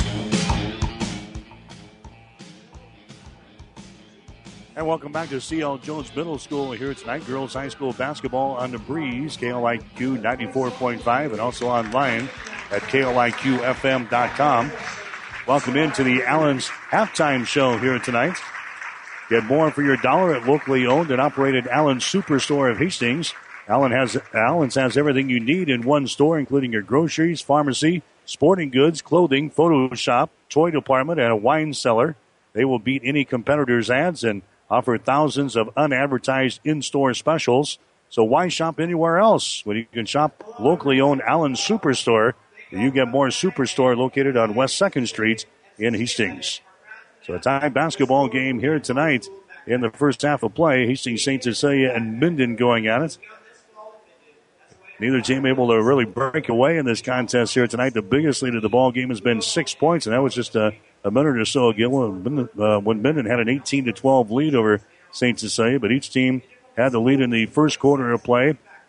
And welcome back to C L Jones Middle School here tonight. Girls High School basketball on the Breeze, K L I Q ninety-four point five, and also online at K L I Q F M dot com. Welcome into the Allen's halftime show here tonight. Get more for your dollar at locally owned and operated Allen's Superstore of Hastings. Allen has Allen's has everything you need in one store, including your groceries, pharmacy, sporting goods, clothing, photo shop, toy department, and a wine cellar. They will beat any competitor's ads and offer thousands of unadvertised in-store specials. So why shop anywhere else when you can shop locally owned Allen's Superstore? You get more Superstore located on West second Street in Hastings. So a tie basketball game here tonight in the first half of play. Hastings Saint Cecilia and Minden going at it. Neither team able to really break away in this contest here tonight. The biggest lead of the ball game has been six points, and that was just a, a minute or so ago when, uh, when Minden had an eighteen to twelve lead over Saint Cecilia. But each team had the lead in the first quarter of play.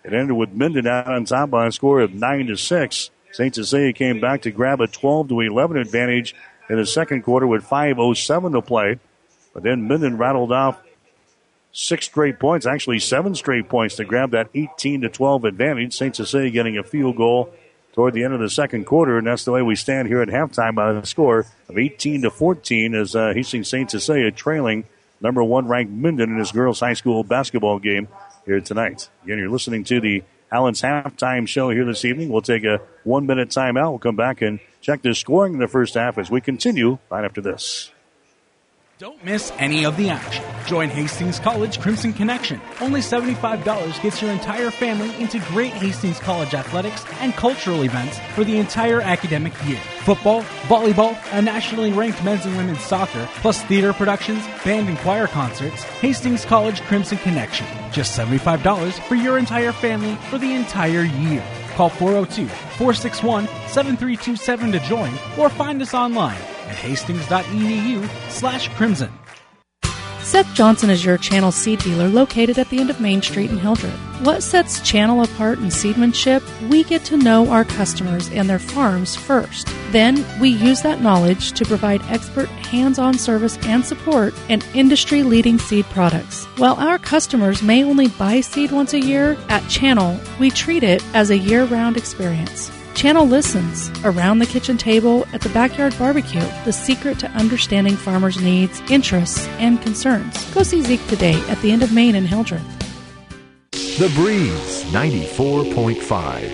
It ended with Minden out on top by a score of nine to six. Saint Cecilia came back to grab a twelve to eleven advantage in the second quarter with five oh seven to play. But then Minden rattled off six straight points, actually seven straight points to grab that eighteen to twelve advantage. Saint Cecilia getting a field goal toward the end of the second quarter, and that's the way we stand here at halftime by a score of eighteen to fourteen as uh, Hastings Saint Cecilia trailing number one ranked Minden in his girls high school basketball game here tonight. Again, you're listening to the Allen's halftime show here this evening. We'll take a one-minute timeout. We'll come back and check the scoring in the first half as we continue right after this. Don't miss any of the action. Join Hastings College Crimson Connection. Only seventy-five dollars gets your entire family into great Hastings College athletics and cultural events for the entire academic year. Football, volleyball, a nationally ranked men's and women's soccer, plus theater productions, band and choir concerts. Hastings College Crimson Connection. Just seventy-five dollars for your entire family for the entire year. Call four oh two, four six one, seven three two seven to join or find us online at hastings.edu slash crimson. Seth Johnson is your Channel seed dealer located at the end of Main Street in Hildreth. What sets Channel apart in seedmanship? We get to know our customers and their farms first. Then we use that knowledge to provide expert hands-on service and support and industry-leading seed products. While our customers may only buy seed once a year, at Channel, we treat it as a year-round experience. Channel listens around the kitchen table at the backyard barbecue, the secret to understanding farmers' needs, interests, and concerns. Go see Zeke today at the end of Main in Hildreth. The Breeze ninety-four point five.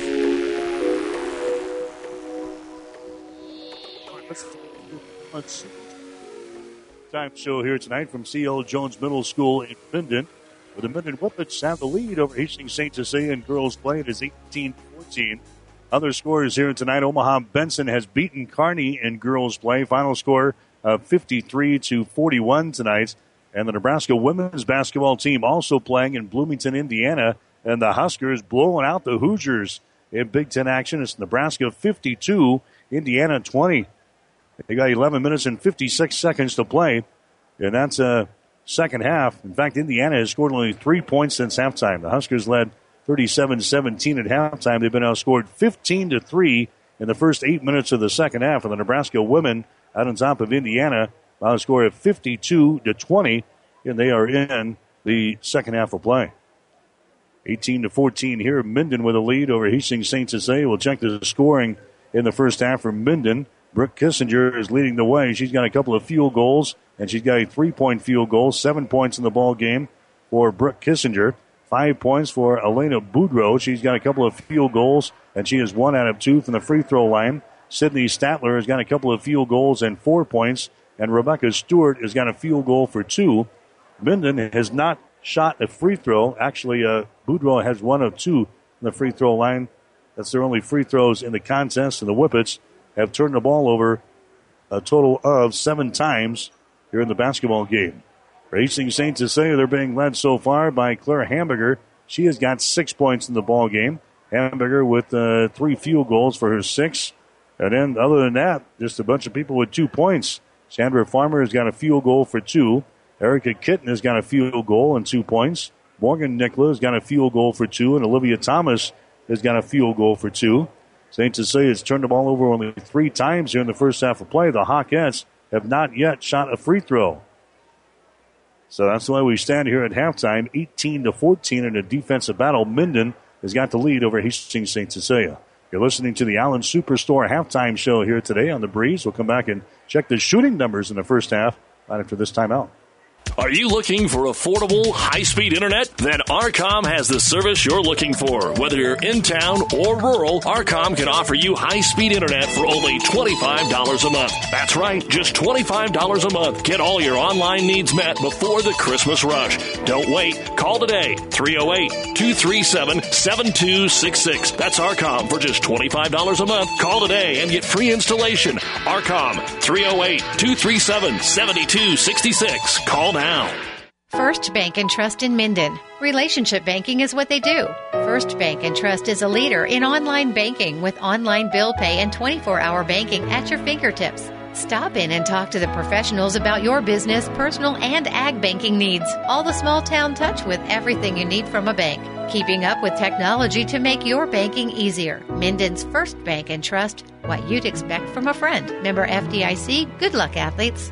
Time show here tonight from C L Jones Middle School in Minden, where the Minden Whippets have the lead over Hastings Saint Cecilia in girls play. It is eighteen fourteen. Other scores here tonight, Omaha Benson has beaten Kearney in girls play. Final score of fifty-three to forty-one tonight. And the Nebraska women's basketball team also playing in Bloomington, Indiana. And the Huskers blowing out the Hoosiers in Big Ten action. It's Nebraska fifty-two, Indiana twenty. They got eleven minutes and fifty-six seconds to play. And that's a second half. In fact, Indiana has scored only three points since halftime. The Huskers led thirty-seven seventeen at halftime. They've been outscored fifteen to three in the first eight minutes of the second half. And the Nebraska women out on top of Indiana by a score of fifty-two to twenty. And they are in the second half of play. eighteen to fourteen here. Minden with a lead over Hastings Saint Cecilia. We'll check the scoring in the first half for Minden. Brooke Kissinger is leading the way. She's got a couple of field goals, and she's got a three-point field goal. Seven points in the ball game for Brooke Kissinger. Five points for Elena Boudreau. She's got a couple of field goals, and she is one out of two from the free throw line. Sydney Statler has got a couple of field goals and four points, and Rebecca Stewart has got a field goal for two. Minden has not shot a free throw. Actually, uh, Boudreau has one of two from the free throw line. That's their only free throws in the contest, and the Whippets have turned the ball over a total of seven times here in the basketball game. For Hastings Saint Cecilia, they're being led so far by Claire Hamburger. She has got six points in the ball game. Hamburger with uh, three field goals for her six. And then other than that, just a bunch of people with two points. Sandra Farmer has got a field goal for two. Erica Kitten has got a field goal and two points. Morgan Nicola has got a field goal for two. And Olivia Thomas has got a field goal for two. Saint Cecilia has turned the ball over only three times here in the first half of play. The Hawkettes have not yet shot a free throw. So that's the way we stand here at halftime, eighteen to fourteen in a defensive battle. Minden has got the lead over Hastings Saint Cecilia. You're listening to the Allen Superstore halftime show here today on The Breeze. We'll come back and check the shooting numbers in the first half right after this timeout. Are you looking for affordable, high-speed internet? Then Arcom has the service you're looking for. Whether you're in town or rural, Arcom can offer you high-speed internet for only twenty-five dollars a month. That's right, just twenty-five dollars a month. Get all your online needs met before the Christmas rush. Don't wait. Call today, three oh eight, two three seven, seven two six six. That's Arcom for just twenty-five dollars a month. Call today and get free installation. Arcom, three oh eight, two three seven, seven two six six. Call now. First Bank and Trust in Minden. Relationship banking is what they do. First Bank and Trust is a leader in online banking with online bill pay and twenty-four hour banking at your fingertips. Stop in and talk to the professionals about your business, personal, and ag banking needs. All the small town touch with everything you need from a bank. Keeping up with technology to make your banking easier. Minden's First Bank and Trust, what you'd expect from a friend. Member F D I C. Good luck, athletes.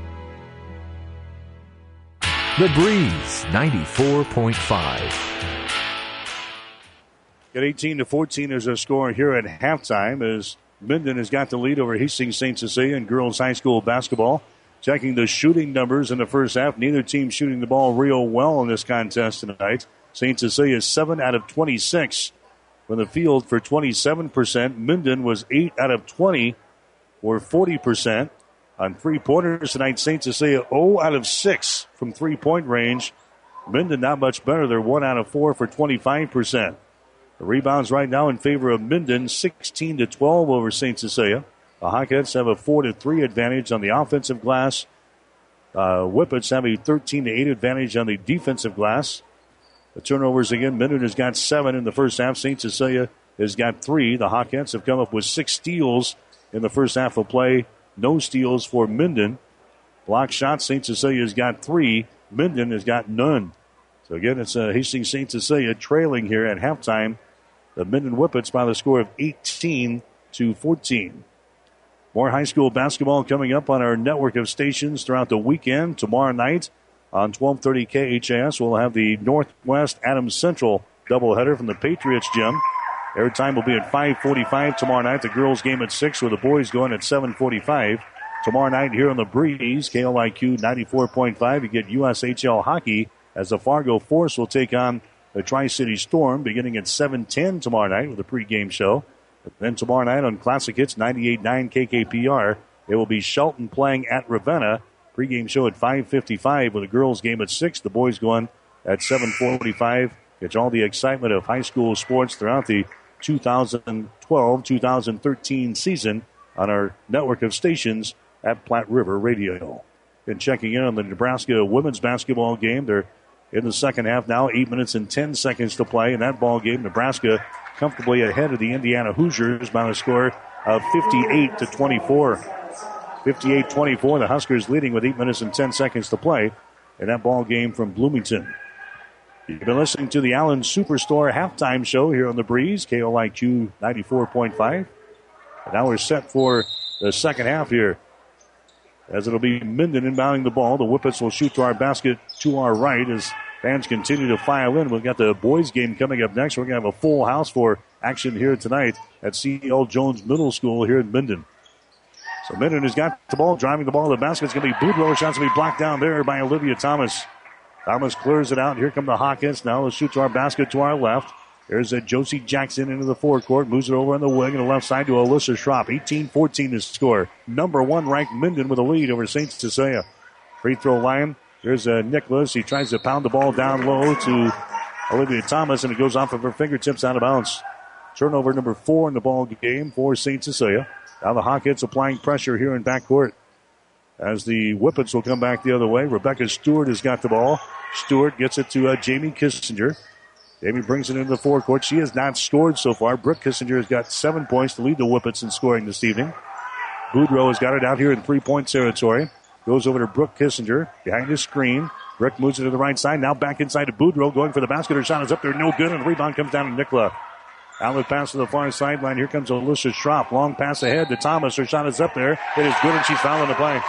The Breeze ninety-four point five. At eighteen to fourteen is our score here at halftime as Minden has got the lead over Hastings Saint Cecilia in girls high school basketball. Checking the shooting numbers in the first half. Neither team shooting the ball real well in this contest tonight. Saint Cecilia is seven out of twenty-six from the field for twenty-seven percent. Minden was eight out of twenty or forty percent. On three-pointers tonight, Saint Cecilia zero out of six from three-point range. Minden not much better. They're one out of four for twenty-five percent. The rebounds right now in favor of Minden, sixteen to twelve over Saint Cecilia. The Hawkettes have a four to three advantage on the offensive glass. Uh, Whippets have a thirteen to eight advantage on the defensive glass. The turnovers again, Minden has got seven in the first half. Saint Cecilia has got three. The Hawkettes have come up with six steals in the first half of play. No steals for Minden. Block shots, Saint Cecilia has got three. Minden has got none. So again, it's uh, Hastings Saint Cecilia trailing here at halftime. The Minden Whippets by the score of eighteen to fourteen. More high school basketball coming up on our network of stations throughout the weekend. Tomorrow night on twelve thirty K H A S, we'll have the Northwest Adams Central doubleheader from the Patriots gym. Airtime will be at five forty-five tomorrow night. The girls game at six with the boys going at seven forty-five. Tomorrow night here on the Breeze, K L I Q ninety-four point five, you get U S H L hockey as the Fargo Force will take on the Tri-City Storm beginning at seven ten tomorrow night with a pregame show. Then tomorrow night on Classic Hits ninety-eight point nine K K P R, it will be Shelton playing at Ravenna. Pregame show at five fifty-five with the girls game at six. The boys going at seven forty-five. Catch all the excitement of high school sports throughout the two thousand twelve two thousand thirteen season on our network of stations at Platte River Radio. And checking in on the Nebraska women's basketball game. They're in the second half now, eight minutes and ten seconds to play. In that ball game, Nebraska comfortably ahead of the Indiana Hoosiers by a score of fifty-eight to twenty-four. fifty-eight twenty-four, the Huskers leading with eight minutes and ten seconds to play in that ball game from Bloomington. You've been listening to the Allen Superstore halftime show here on the Breeze, K O I Q ninety-four point five. And now we're set for the second half here, as it'll be Minden inbounding the ball. The Whippets will shoot to our basket to our right as fans continue to file in. We've got the boys game coming up next. We're going to have a full house for action here tonight at C L Jones Middle School here in Minden. So Minden has got the ball, driving the ball to the basket. It's going to be Boudreaux. Shot's going to be blocked down there by Olivia Thomas. Thomas clears it out. Here come the Hawkins. Now let's shoot to our basket to our left. There's a Josie Jackson into the forecourt. Moves it over on the wing on the left side to Alyssa Schropp. eighteen fourteen to score. Number one ranked Minden with a lead over Saint Cecilia. Free throw line. There's uh, Nicholas. He tries to pound the ball down low to Olivia Thomas, and it goes off of her fingertips out of bounds. Turnover number four in the ball game for Saint Cecilia. Now the Hawkins applying pressure here in backcourt as the Whippets will come back the other way. Rebecca Stewart has got the ball. Stewart gets it to uh, Jamie Kissinger. Jamie brings it into the forecourt. She has not scored so far. Brooke Kissinger has got seven points to lead the Whippets in scoring this evening. Boudreaux has got it out here in three-point territory. Goes over to Brooke Kissinger behind the screen. Brooke moves it to the right side. Now back inside to Boudreaux going for the basket. Her shot is up there. No good. And the rebound comes down to Nicola. Outlet pass to the far sideline. Here comes Alyssa Schropp. Long pass ahead to Thomas. Her shot is up there. It is good, and she's fouling the play.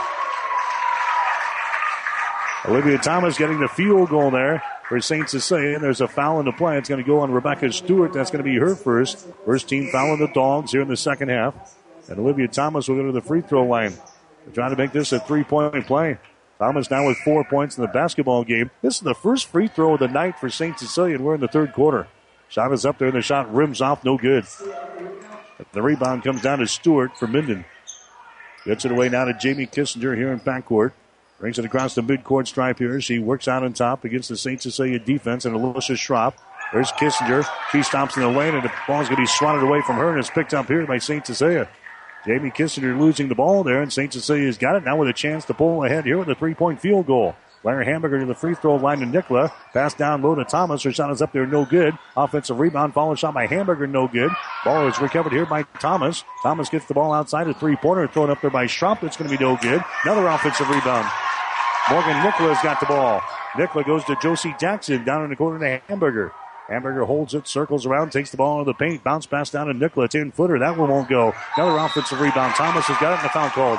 Olivia Thomas getting the field goal there for Saint Cecilia. And there's a foul in the play. It's going to go on Rebecca Stewart. That's going to be her first. First team foul on the Dogs here in the second half. And Olivia Thomas will go to the free throw line. They're trying to make this a three-point play. Thomas now with four points in the basketball game. This is the first free throw of the night for Saint Cecilia, and we're in the third quarter. Shot is up there, and the shot rims off, no good. The rebound comes down to Stewart for Minden. Gets it away now to Jamie Kissinger here in backcourt. Brings it across the midcourt stripe here. She works out on top against the Saint Cecilia defense, and Alyssa Schropp. There's Kissinger. She stops in the lane, and the ball's going to be swatted away from her, and it's picked up here by Saint Cecilia. Jamie Kissinger losing the ball there, and Saint Cecilia's got it now with a chance to pull ahead here with a three-point field goal. Larry Hamburger to the free throw line to Nicola. Pass down low to Thomas. Her shot is up there, no good. Offensive rebound, follow shot by Hamburger, no good. Ball is recovered here by Thomas. Thomas gets the ball outside, a three-pointer thrown up there by Schropp. It's going to be no good. Another offensive rebound. Morgan Nicola's got the ball. Nicola goes to Josie Jackson down in the corner to Hamburger. Hamburger holds it, circles around, takes the ball into the paint, bounce pass down to Nicola, ten-footer. That one won't go. Another offensive rebound. Thomas has got it, and a foul called.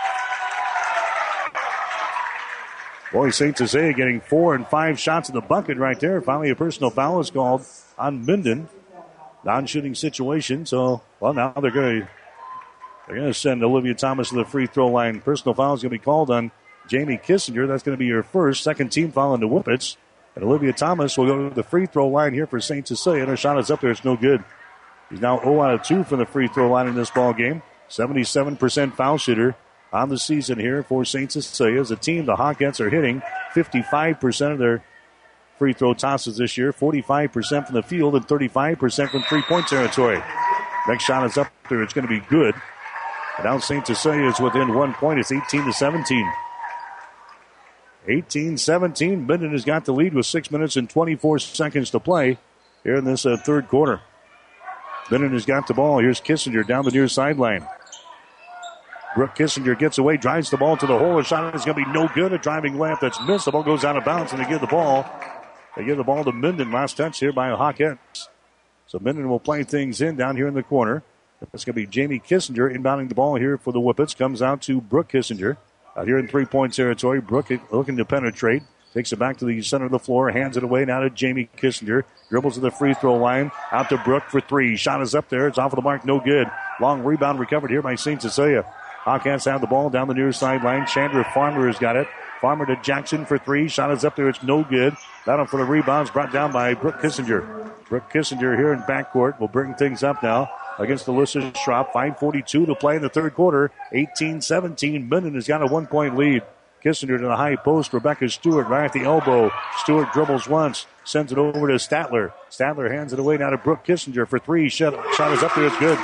Boy, Saint Cecilia getting four and five shots in the bucket right there. Finally, a personal foul is called on Minden. Non-shooting situation. So, well, now they're going to they're going to send Olivia Thomas to the free throw line. Personal foul is going to be called on Jamie Kissinger. That's going to be her first. Second team foul on the Whippets. And Olivia Thomas will go to the free throw line here for Saint Cecilia. And her shot is up there. It's no good. She's now zero out of two from the free throw line in this ball game. seventy-seven percent foul shooter on the season here for Saint Cecilia. As a team, the Hawkettes are hitting fifty-five percent of their free throw tosses this year, forty-five percent from the field and thirty-five percent from three-point territory. Next shot is up there. It's going to be good. And now Saint Cecilia is within one point. It's eighteen to seventeen. eighteen seventeen. Minden has got the lead with six minutes and twenty-four seconds to play here in this uh, third quarter. Minden has got the ball. Here's Kissinger down the near sideline. Brooke Kissinger gets away, drives the ball to the hole. A shot is going to be no good. A driving layup that's missed. The ball goes out of bounds, and they give the ball. They give the ball to Minden. Last touch here by Hawkettes. So Minden will play things in down here in the corner. It's going to be Jamie Kissinger inbounding the ball here for the Whippets. Comes out to Brooke Kissinger. Out here in three-point territory, Brooke looking to penetrate. Takes it back to the center of the floor. Hands it away now to Jamie Kissinger. Dribbles to the free throw line. Out to Brooke for three. Shot is up there. It's off of the mark. No good. Long rebound recovered here by Saint Cecilia. Hawkins have the ball down the near sideline. Chandra Farmer has got it. Farmer to Jackson for three. Shot is up there. It's no good. Battle for the rebounds brought down by Brooke Kissinger. Brooke Kissinger here in backcourt will bring things up now against Alyssa Schropp. five forty-two to play in the third quarter. eighteen seventeen. Minden has got a one-point lead. Kissinger to the high post. Rebecca Stewart right at the elbow. Stewart dribbles once. Sends it over to Statler. Statler hands it away now to Brooke Kissinger for three. Shot, shot is up there. It's good.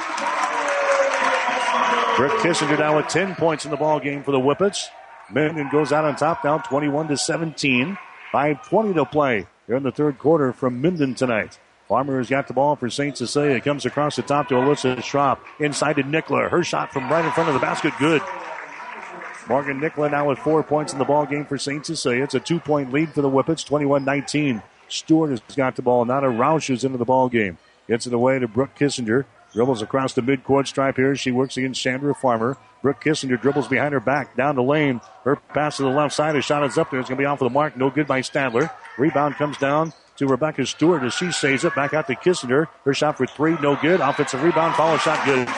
Brooke Kissinger now with ten points in the ball game for the Whippets. Minden goes out on top now, twenty-one to seventeen. five twenty to play here in the third quarter from Minden tonight. Farmer has got the ball for Saint Cecilia. Comes across the top to Alyssa Schropp. Inside to Nicola. Her shot from right in front of the basket. Good. Morgan Nicola now with four points in the ball game for Saint Cecilia. It's a two-point lead for the Whippets, twenty-one nineteen. Stewart has got the ball. Now to Roush who's into the ball game. Gets it away to Brooke Kissinger. Dribbles across the midcourt stripe here. She works against Chandra Farmer. Brooke Kissinger dribbles behind her back. Down the lane. Her pass to the left side. A shot is up there. It's going to be off of the mark. No good by Stadler. Rebound comes down to Rebecca Stewart as she saves it. Back out to Kissinger. Her shot for three. No good. Offensive rebound. Follow shot good.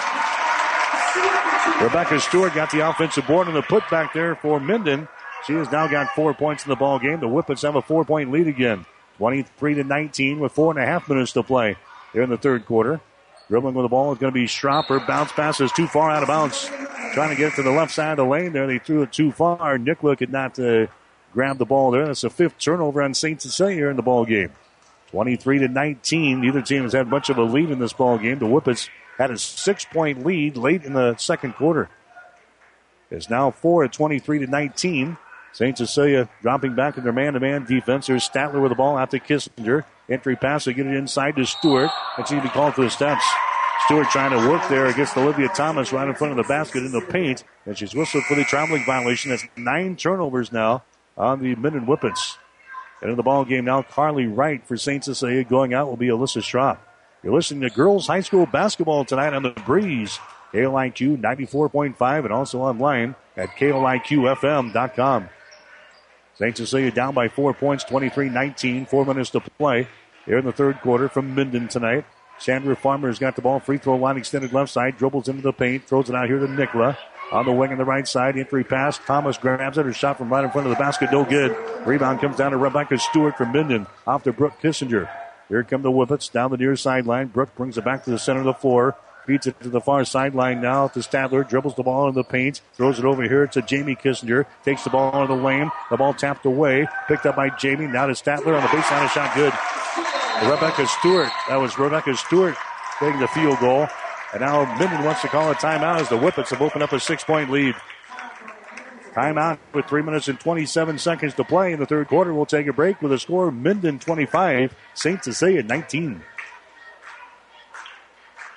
Rebecca Stewart got the offensive board and the putback there for Minden. She has now got four points in the ball game. The Whippets have a four-point lead again. twenty-three to nineteen with four and a half minutes to play here in the third quarter. Dribbling with the ball is going to be Schropper. Bounce pass is too far out of bounds. Trying to get it to the left side of the lane there. They threw it too far. Nicola could not uh, grab the ball there. That's the fifth turnover on Saint Cecilia here in the ball game. twenty-three to nineteen. Neither team has had much of a lead in this ball game. The Whippets had a six-point lead late in the second quarter. It's now four at twenty-three to nineteen. Saint Cecilia dropping back in their man-to-man defense. Here's Statler with the ball out to Kissinger. Entry pass to get it inside to Stewart. That's going to be called for the steps. Stewart trying to work there against Olivia Thomas right in front of the basket in the paint. And she's whistled for the traveling violation. That's nine turnovers now on the Minden Whippets. And in the ball game now, Carly Wright for Saint Cecilia. Going out will be Alyssa Schropp. You're listening to girls high school basketball tonight on the Breeze. K L I Q ninety-four point five and also online at K L I Q F M dot com. Saint Cecilia down by four points, twenty-three nineteen. Four minutes to play here in the third quarter from Minden tonight. Chandra Farmer has got the ball. Free throw line extended left side. Dribbles into the paint. Throws it out here to Nicola. On the wing on the right side. Entry pass. Thomas grabs it. Her shot from right in front of the basket. No good. Rebound comes down to Rebecca Stewart from Minden. Off to Brooke Kissinger. Here come the Whippets down the near sideline. Brooke brings it back to the center of the floor. Feeds it to the far sideline now to Stadler. Dribbles the ball in the paint. Throws it over here to Jamie Kissinger. Takes the ball out of the lane. The ball tapped away. Picked up by Jamie. Now to Stadler on the baseline. A shot good. Rebecca Stewart. That was Rebecca Stewart getting the field goal. And now Minden wants to call a timeout as the Whippets have opened up a six-point lead. Timeout with three minutes and twenty-seven seconds to play in the third quarter. We'll take a break with a score Minden twenty-five, Saint Cecilia nineteen.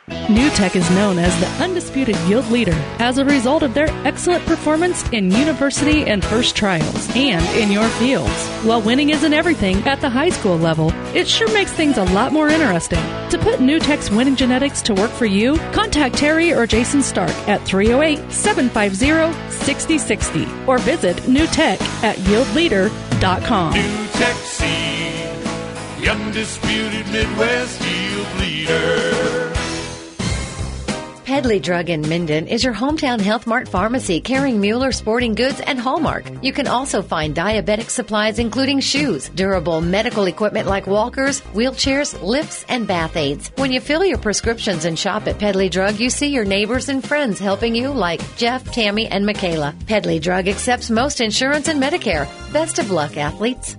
NewTek is known as the undisputed yield leader as a result of their excellent performance in university and first trials and in your fields. While winning isn't everything at the high school level, it sure makes things a lot more interesting. To put NewTek's winning genetics to work for you, contact Terry or Jason Stark at three oh eight, seven five zero, six oh six oh or visit NewTek at yield leader dot com. NewTek Seed, the undisputed Midwest yield leader. Pedley Drug in Minden is your hometown Health Mart pharmacy carrying Mueller sporting goods and Hallmark. You can also find diabetic supplies including shoes, durable medical equipment like walkers, wheelchairs, lifts, and bath aids. When you fill your prescriptions and shop at Pedley Drug, you see your neighbors and friends helping you like Jeff, Tammy, and Michaela. Pedley Drug accepts most insurance and Medicare. Best of luck, athletes.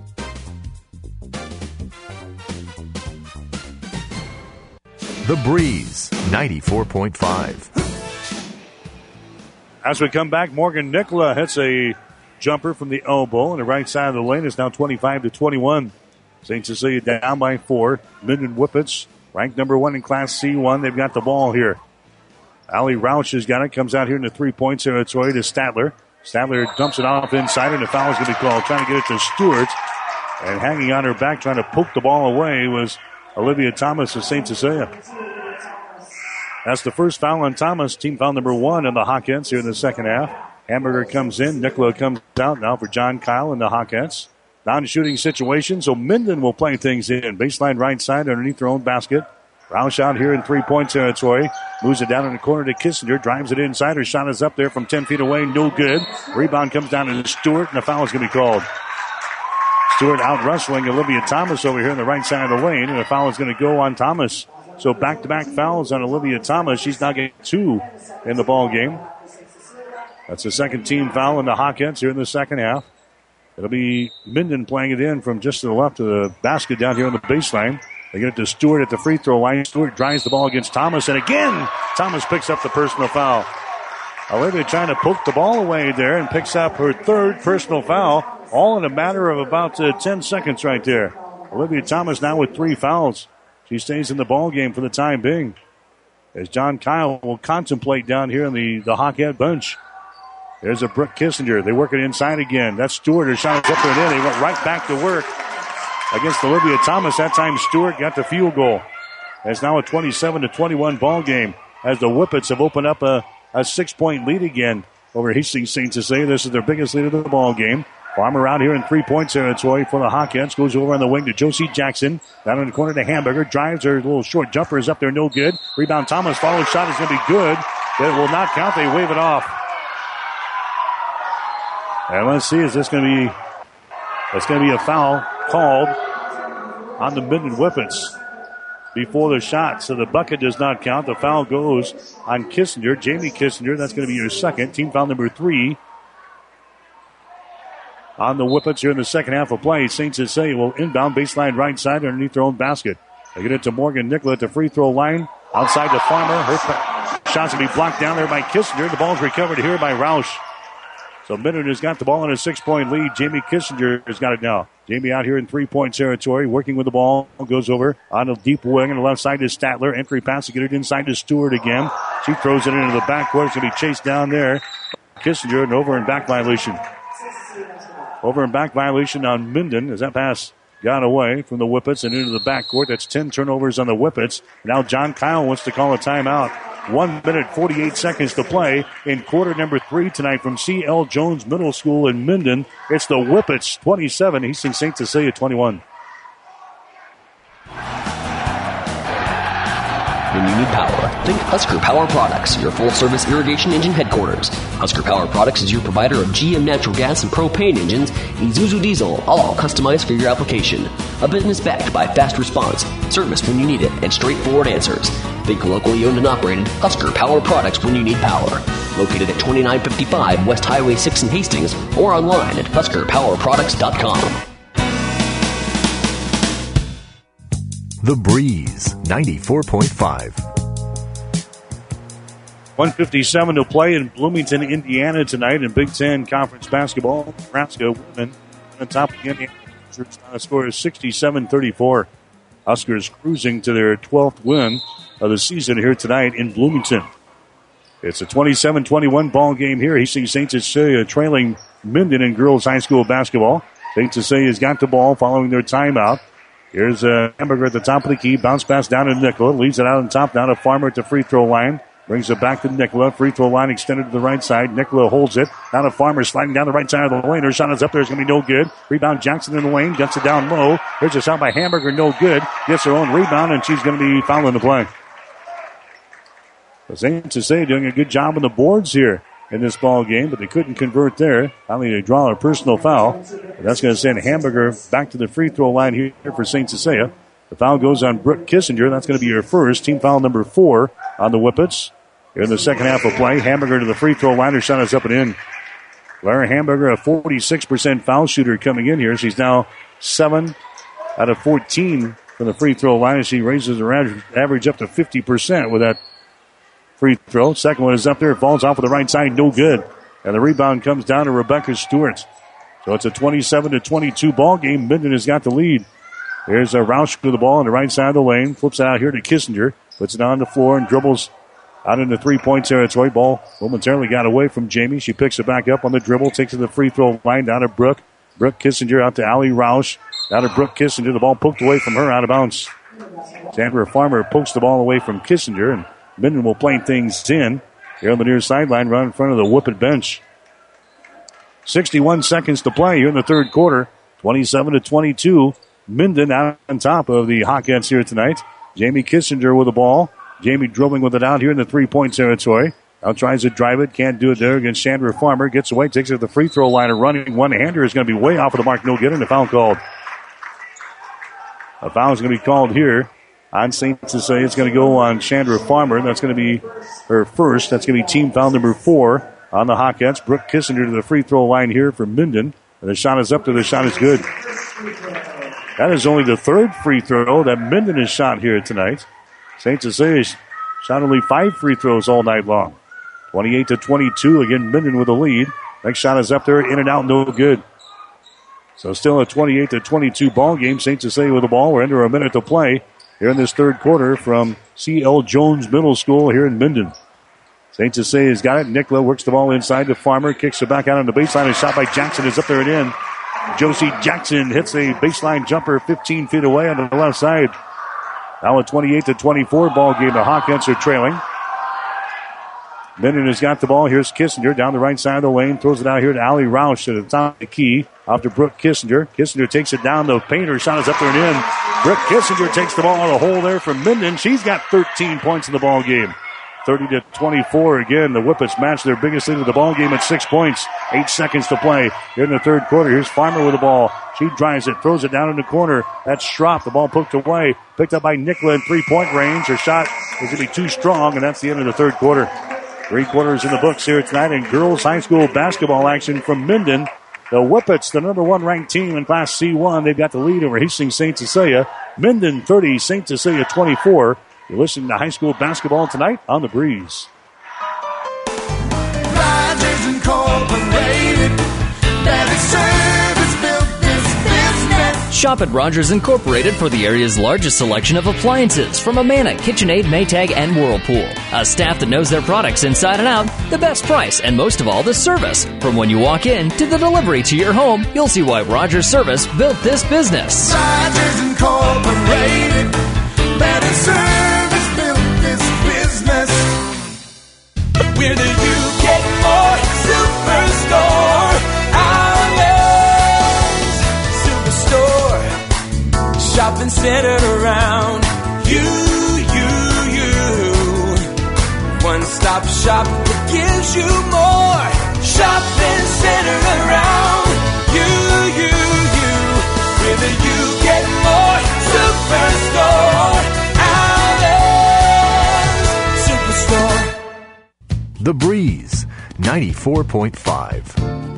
The Breeze, ninety-four point five. As we come back, Morgan Nicola hits a jumper from the elbow on the right side of the lane. It's now twenty-five to twenty-one. Saint Cecilia down by four. Minden Whippets, ranked number one in Class C one. They've got the ball here. Allie Roush has got it. Comes out here in the three-point territory to Statler. Statler dumps it off inside, and the foul is going to be called. Trying to get it to Stewart. And hanging on her back, trying to poke the ball away was Olivia Thomas of Saint Cecilia. That's the first foul on Thomas. Team foul number one on the Hawkettes here in the second half. Hamburger comes in. Nicola comes out now for John Kyle and the Hawkettes. Non-shooting situation, so Minden will play things in. Baseline right side underneath their own basket. Roush out here in three-point territory. Moves it down in the corner to Kissinger. Drives it inside. Her shot is up there from ten feet away. No good. Rebound comes down to Stewart, and the foul is going to be called. Stewart out wrestling Olivia Thomas over here on the right side of the lane, and the foul is going to go on Thomas. So back-to-back fouls on Olivia Thomas. She's now getting two in the ball game. That's the second team foul in the Hawkettes here in the second half. It'll be Minden playing it in from just to the left of the basket down here on the baseline. They get it to Stewart at the free throw line. Stewart drives the ball against Thomas, and again, Thomas picks up the personal foul. Olivia trying to poke the ball away there and picks up her third personal foul, all in a matter of about uh, ten seconds right there. Olivia Thomas now with three fouls. She stays in the ball game for the time being. As John Kyle will contemplate down here on the, the Hawkette bench. There's a Brooke Kissinger. They work it inside again. That's Stewart. Her shot is up there and in. They went right back to work against Olivia Thomas. That time Stewart got the field goal. It's now a twenty-seven to twenty-one ball game as the Whippets have opened up a, a six-point lead again over Hastings Saint Cecilia. This is their biggest lead of the ball game. Farmer out here in three-point territory for the Hawkettes. Goes over on the wing to Josie Jackson. Down in the corner to Hamburger. Drives her little short jumper is up there. No good. Rebound Thomas. Follow shot is going to be good. But it will not count. They wave it off. And let's see. Is this going to be... It's going to be a foul called on the Minden Whippets before the shot. So the bucket does not count. The foul goes on Kissinger. Jamie Kissinger. That's going to be your second. Team foul number three on the Whippets here in the second half of play. Saint Cecilia will inbound baseline right side underneath their own basket. They get it to Morgan Nicola at the free throw line. Outside to Farmer. Her shot's going to be blocked down there by Kissinger. The ball's recovered here by Roush. So Minden has got the ball in a six-point lead. Jamie Kissinger has got it now. Jamie out here in three-point territory, working with the ball. Goes over on the deep wing on the left side to Statler. Entry pass to get it inside to Stewart again. She throws it into the backcourt. It's going to be chased down there. Kissinger, an over and back violation. Over and back violation on Minden as that pass got away from the Whippets and into the backcourt. That's ten turnovers on the Whippets. Now John Kyle wants to call a timeout. One minute, forty-eight seconds to play in quarter number three tonight from C L. Jones Middle School in Minden. It's the Whippets twenty-seven, Hastings Saint Cecilia twenty-one. When you need power, think Husker Power Products, your full-service irrigation engine headquarters. Husker Power Products is your provider of G M natural gas and propane engines, Isuzu diesel, all customized for your application. A business backed by fast response, service when you need it, and straightforward answers. Think locally owned and operated Husker Power Products when you need power. Located at twenty-nine fifty-five West Highway six in Hastings or online at husker power products dot com. The Breeze, ninety-four point five. one fifty-seven to play in Bloomington, Indiana tonight in Big Ten Conference basketball. Nebraska women on top of the Indiana. The score is sixty-seven thirty-four. Huskers cruising to their twelfth win of the season here tonight in Bloomington. It's a twenty-seven twenty-one ball game here. Hastings Saint Cecilia trailing Minden in girls high school basketball. Saint Cecilia's got the ball following their timeout. Here's a Hamburger at the top of the key. Bounce pass down to Nicola. Leaves it out on top. Down to Farmer at the free throw line. Brings it back to Nicola. Free throw line extended to the right side. Nicola holds it. Down to Farmer sliding down the right side of the lane. Her shot is up there. It's going to be no good. Rebound Jackson in the lane. Gets it down low. Here's a shot by Hamburger. No good. Gets her own rebound, and she's going to be fouling the play. Saint Cecilia doing a good job on the boards here in this ball game, but they couldn't convert there. Finally, they draw a personal foul. And that's going to send Hamburger back to the free throw line here for Saint Cecilia. The foul goes on Brooke Kissinger. That's going to be her first. Team foul number four on the Whippets. Here in the second half of play, Hamburger to the free throw line. Her shot is up and in. Lara Hamburger, a forty-six percent foul shooter coming in here. She's now seven out of fourteen from the free throw line. She raises her average up to fifty percent with that free throw. Second one is up there. It falls off of the right side. No good. And the rebound comes down to Rebecca Stewart. So it's a twenty-seven to twenty-two ball game. Minden has got the lead. Here's a Roush with the ball on the right side of the lane. Flips it out here to Kissinger. Puts it on the floor and dribbles out into three-point territory. Ball momentarily got away from Jamie. She picks it back up on the dribble. Takes it to the free throw line down to Brooke. Brooke Kissinger out to Allie Roush. Down to Brooke Kissinger. The ball poked away from her out of bounds. Sandra Farmer pokes the ball away from Kissinger, and Minden will play things in here on the near sideline, right in front of the Whippet bench. sixty-one seconds to play here in the third quarter. twenty-seven to twenty-two. Minden out on top of the Hawkettes here tonight. Jamie Kissinger with the ball. Jamie dribbling with it out here in the three-point territory. Now tries to drive it. Can't do it there against Chandra Farmer. Gets away. Takes it to the free throw line. A running one-hander is going to be way off of the mark. No good. And a foul called. A foul is going to be called here on Saint Cecilia. It's going to go on Chandra Farmer. That's going to be her first. That's going to be team foul number four on the Hawkettes. Brooke Kissinger to the free throw line here for Minden. And the shot is up there. The shot is good. That is only the third free throw that Minden has shot here tonight. Saint Cecilia shot only five free throws all night long. twenty-eight to twenty-two. Again, Minden with the lead. Next shot is up there. In and out. No good. So still a twenty-eight to twenty-two ball game. Saint Cecilia with the ball. We're under a minute to play here in this third quarter from C L. Jones Middle School here in Minden. Saint Cecilia's got it. Nicola works the ball inside to Farmer. Kicks it back out on the baseline. A shot by Jackson is up there and in. Josie Jackson hits a baseline jumper fifteen feet away on the left side. Now a twenty-eight to twenty-four ball game. The Hawkettes are trailing. Minden has got the ball. Here's Kissinger down the right side of the lane. Throws it out here to Allie Roush at the top of the key. Off to Brooke Kissinger. Kissinger takes it down the paint. Her shot is up there and in. Brooke Kissinger takes the ball out of the hole there from Minden. She's got thirteen points in the ball game. thirty to twenty-four. Again, the Whippets match their biggest lead of the ball game at six points. Eight seconds to play here in the third quarter. Here's Farmer with the ball. She drives it, throws it down in the corner. That's Schropp. The ball poked away. Picked up by Nicola in three-point range. Her shot is going to be too strong, and that's the end of the third quarter. Three quarters in the books here tonight in girls high school basketball action from Minden. The Whippets, the number one ranked team in Class C one. They've got the lead over Hastings Saint Cecilia. Minden thirty, Saint Cecilia twenty-four. You're listening to high school basketball tonight on The Breeze. Rogers Incorporated. Better service built this business. Shop at Rogers Incorporated for the area's largest selection of appliances from Amana, KitchenAid, Maytag, and Whirlpool. A staff that knows their products inside and out, the best price, and most of all, the service. From when you walk in to the delivery to your home, you'll see why Rogers Service built this business. Rogers Incorporated. Better service built this business. We're the You Get More Superstore. Outlets Superstore. Shopping centered around you, you, you. One stop shop that gives you more. Shopping centered around you, you, you. We're the You Get More Superstore. The Breeze, ninety-four point five.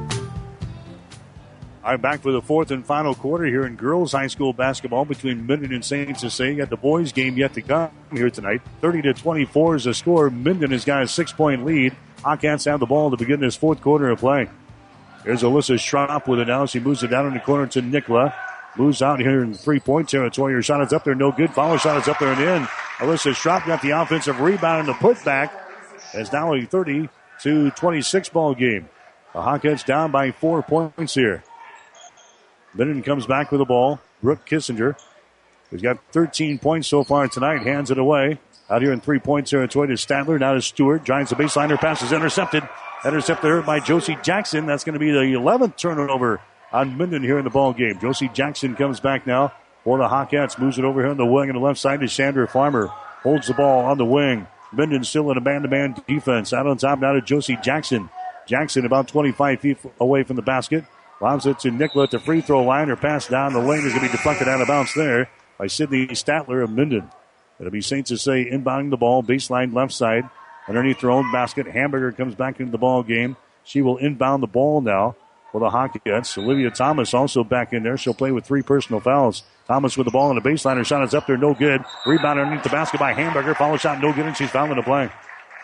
I'm back for the fourth and final quarter here in girls high school basketball between Minden and Saint Cecilia. Got the boys game yet to come here tonight. thirty to twenty-four is the score. Minden has got a six-point lead. Hawkins have the ball to begin this fourth quarter of play. Here's Alyssa Schropp with it now. She moves it down in the corner to Nicola. Moves out here in three-point territory. Her shot is up there, no good. Follow shot is up there and in. Alyssa Schropp got the offensive rebound and the putback. It's now a thirty to twenty-six ball game. The Hawkettes down by four points here. Minden comes back with the ball. Brooke Kissinger, who's got thirteen points so far tonight, hands it away. Out here in three-point territory to Stadler. Now to Stewart. Drives the baseline. Her pass is intercepted. Intercepted her by Josie Jackson. That's going to be the eleventh turnover on Minden here in the ball game. Josie Jackson comes back now for the Hawkettes. Moves it over here on the wing on the left side to Chandra Farmer. Holds the ball on the wing. Minden still in a man-to-man defense. Out on top now to Josie Jackson. Jackson about twenty-five feet away from the basket. Lobs it to Nicola at the free throw line. Her pass down the lane is going to be deflected out of bounds there by Sydney Statler of Minden. It'll be Saint Cecilia inbounding the ball, baseline left side, underneath their own basket. Hamburger comes back into the ball game. She will inbound the ball now for the Hawkettes. Olivia Thomas also back in there. She'll play with three personal fouls. Thomas with the ball on the baseline. Her shot is up there, no good. Rebound underneath the basket by Hamburger. Follow shot, no good, and she's fouled in the play.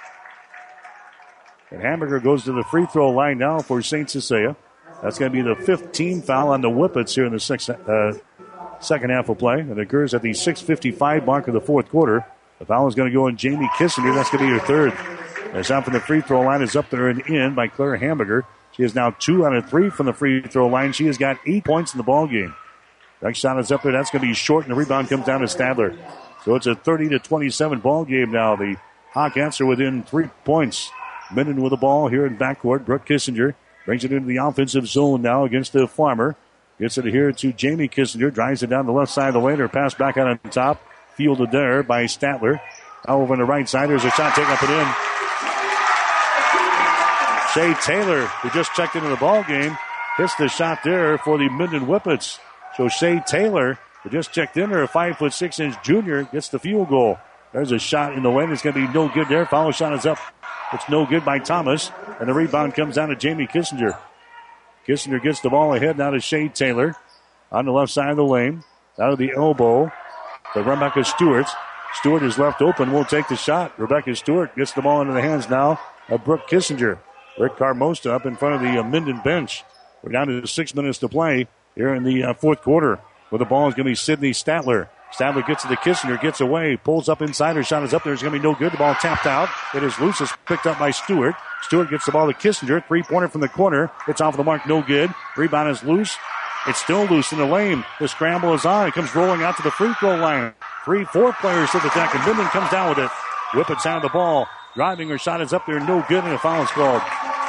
And Hamburger goes to the free throw line now for Saint Cecilia. That's going to be the fifteenth foul on the Whippets here in the sixth, uh, second half of play. It occurs at the six fifty-five mark of the fourth quarter. The foul is going to go on Jamie Kissinger. That's going to be her third. As out from the free throw line is up there and in by Claire Hamburger. She is now two out of three from the free throw line. She has got eight points in the ball game. Next shot is up there. That's going to be short, and the rebound comes down to Stadler. So it's a thirty to twenty-seven ball game now. The Hawkettes are within three points. Minden with the ball here in backcourt. Brooke Kissinger brings it into the offensive zone now against the Farmer. Gets it here to Jamie Kissinger. Drives it down the left side of the lane. Her pass back out on top. Fielded there by Statler. Now over on the right side. There's a shot taken up and in. Shea Taylor, who just checked into the ball game, hits the shot there for the Minden Whippets. So Shea Taylor, who just checked in there, a five foot six inch junior, gets the field goal. There's a shot in the lane. It's going to be no good there. Foul shot is up. It's no good by Thomas. And the rebound comes down to Jamie Kissinger. Kissinger gets the ball ahead now to Shea Taylor on the left side of the lane. Out of the elbow to Rebecca Stewart. Stewart is left open. Won't take the shot. Rebecca Stewart gets the ball into the hands now of Brooke Kissinger. Rick Carmosta up in front of the uh, Minden bench. We're down to six minutes to play here in the uh, fourth quarter. Where the ball is going to be Sydney Statler. Statler gets to the Kissinger, gets away, pulls up inside. Her shot is up there. It's going to be no good. The ball tapped out. It is loose. It's picked up by Stewart. Stewart gets the ball to Kissinger. Three-pointer from the corner. It's off the mark. No good. Rebound is loose. It's still loose in the lane. The scramble is on. It comes rolling out to the free throw line. Three, four players to the deck, and Minden comes down with it. Whippets out of the ball. Driving. Her shot is up there. No good, and a foul is called.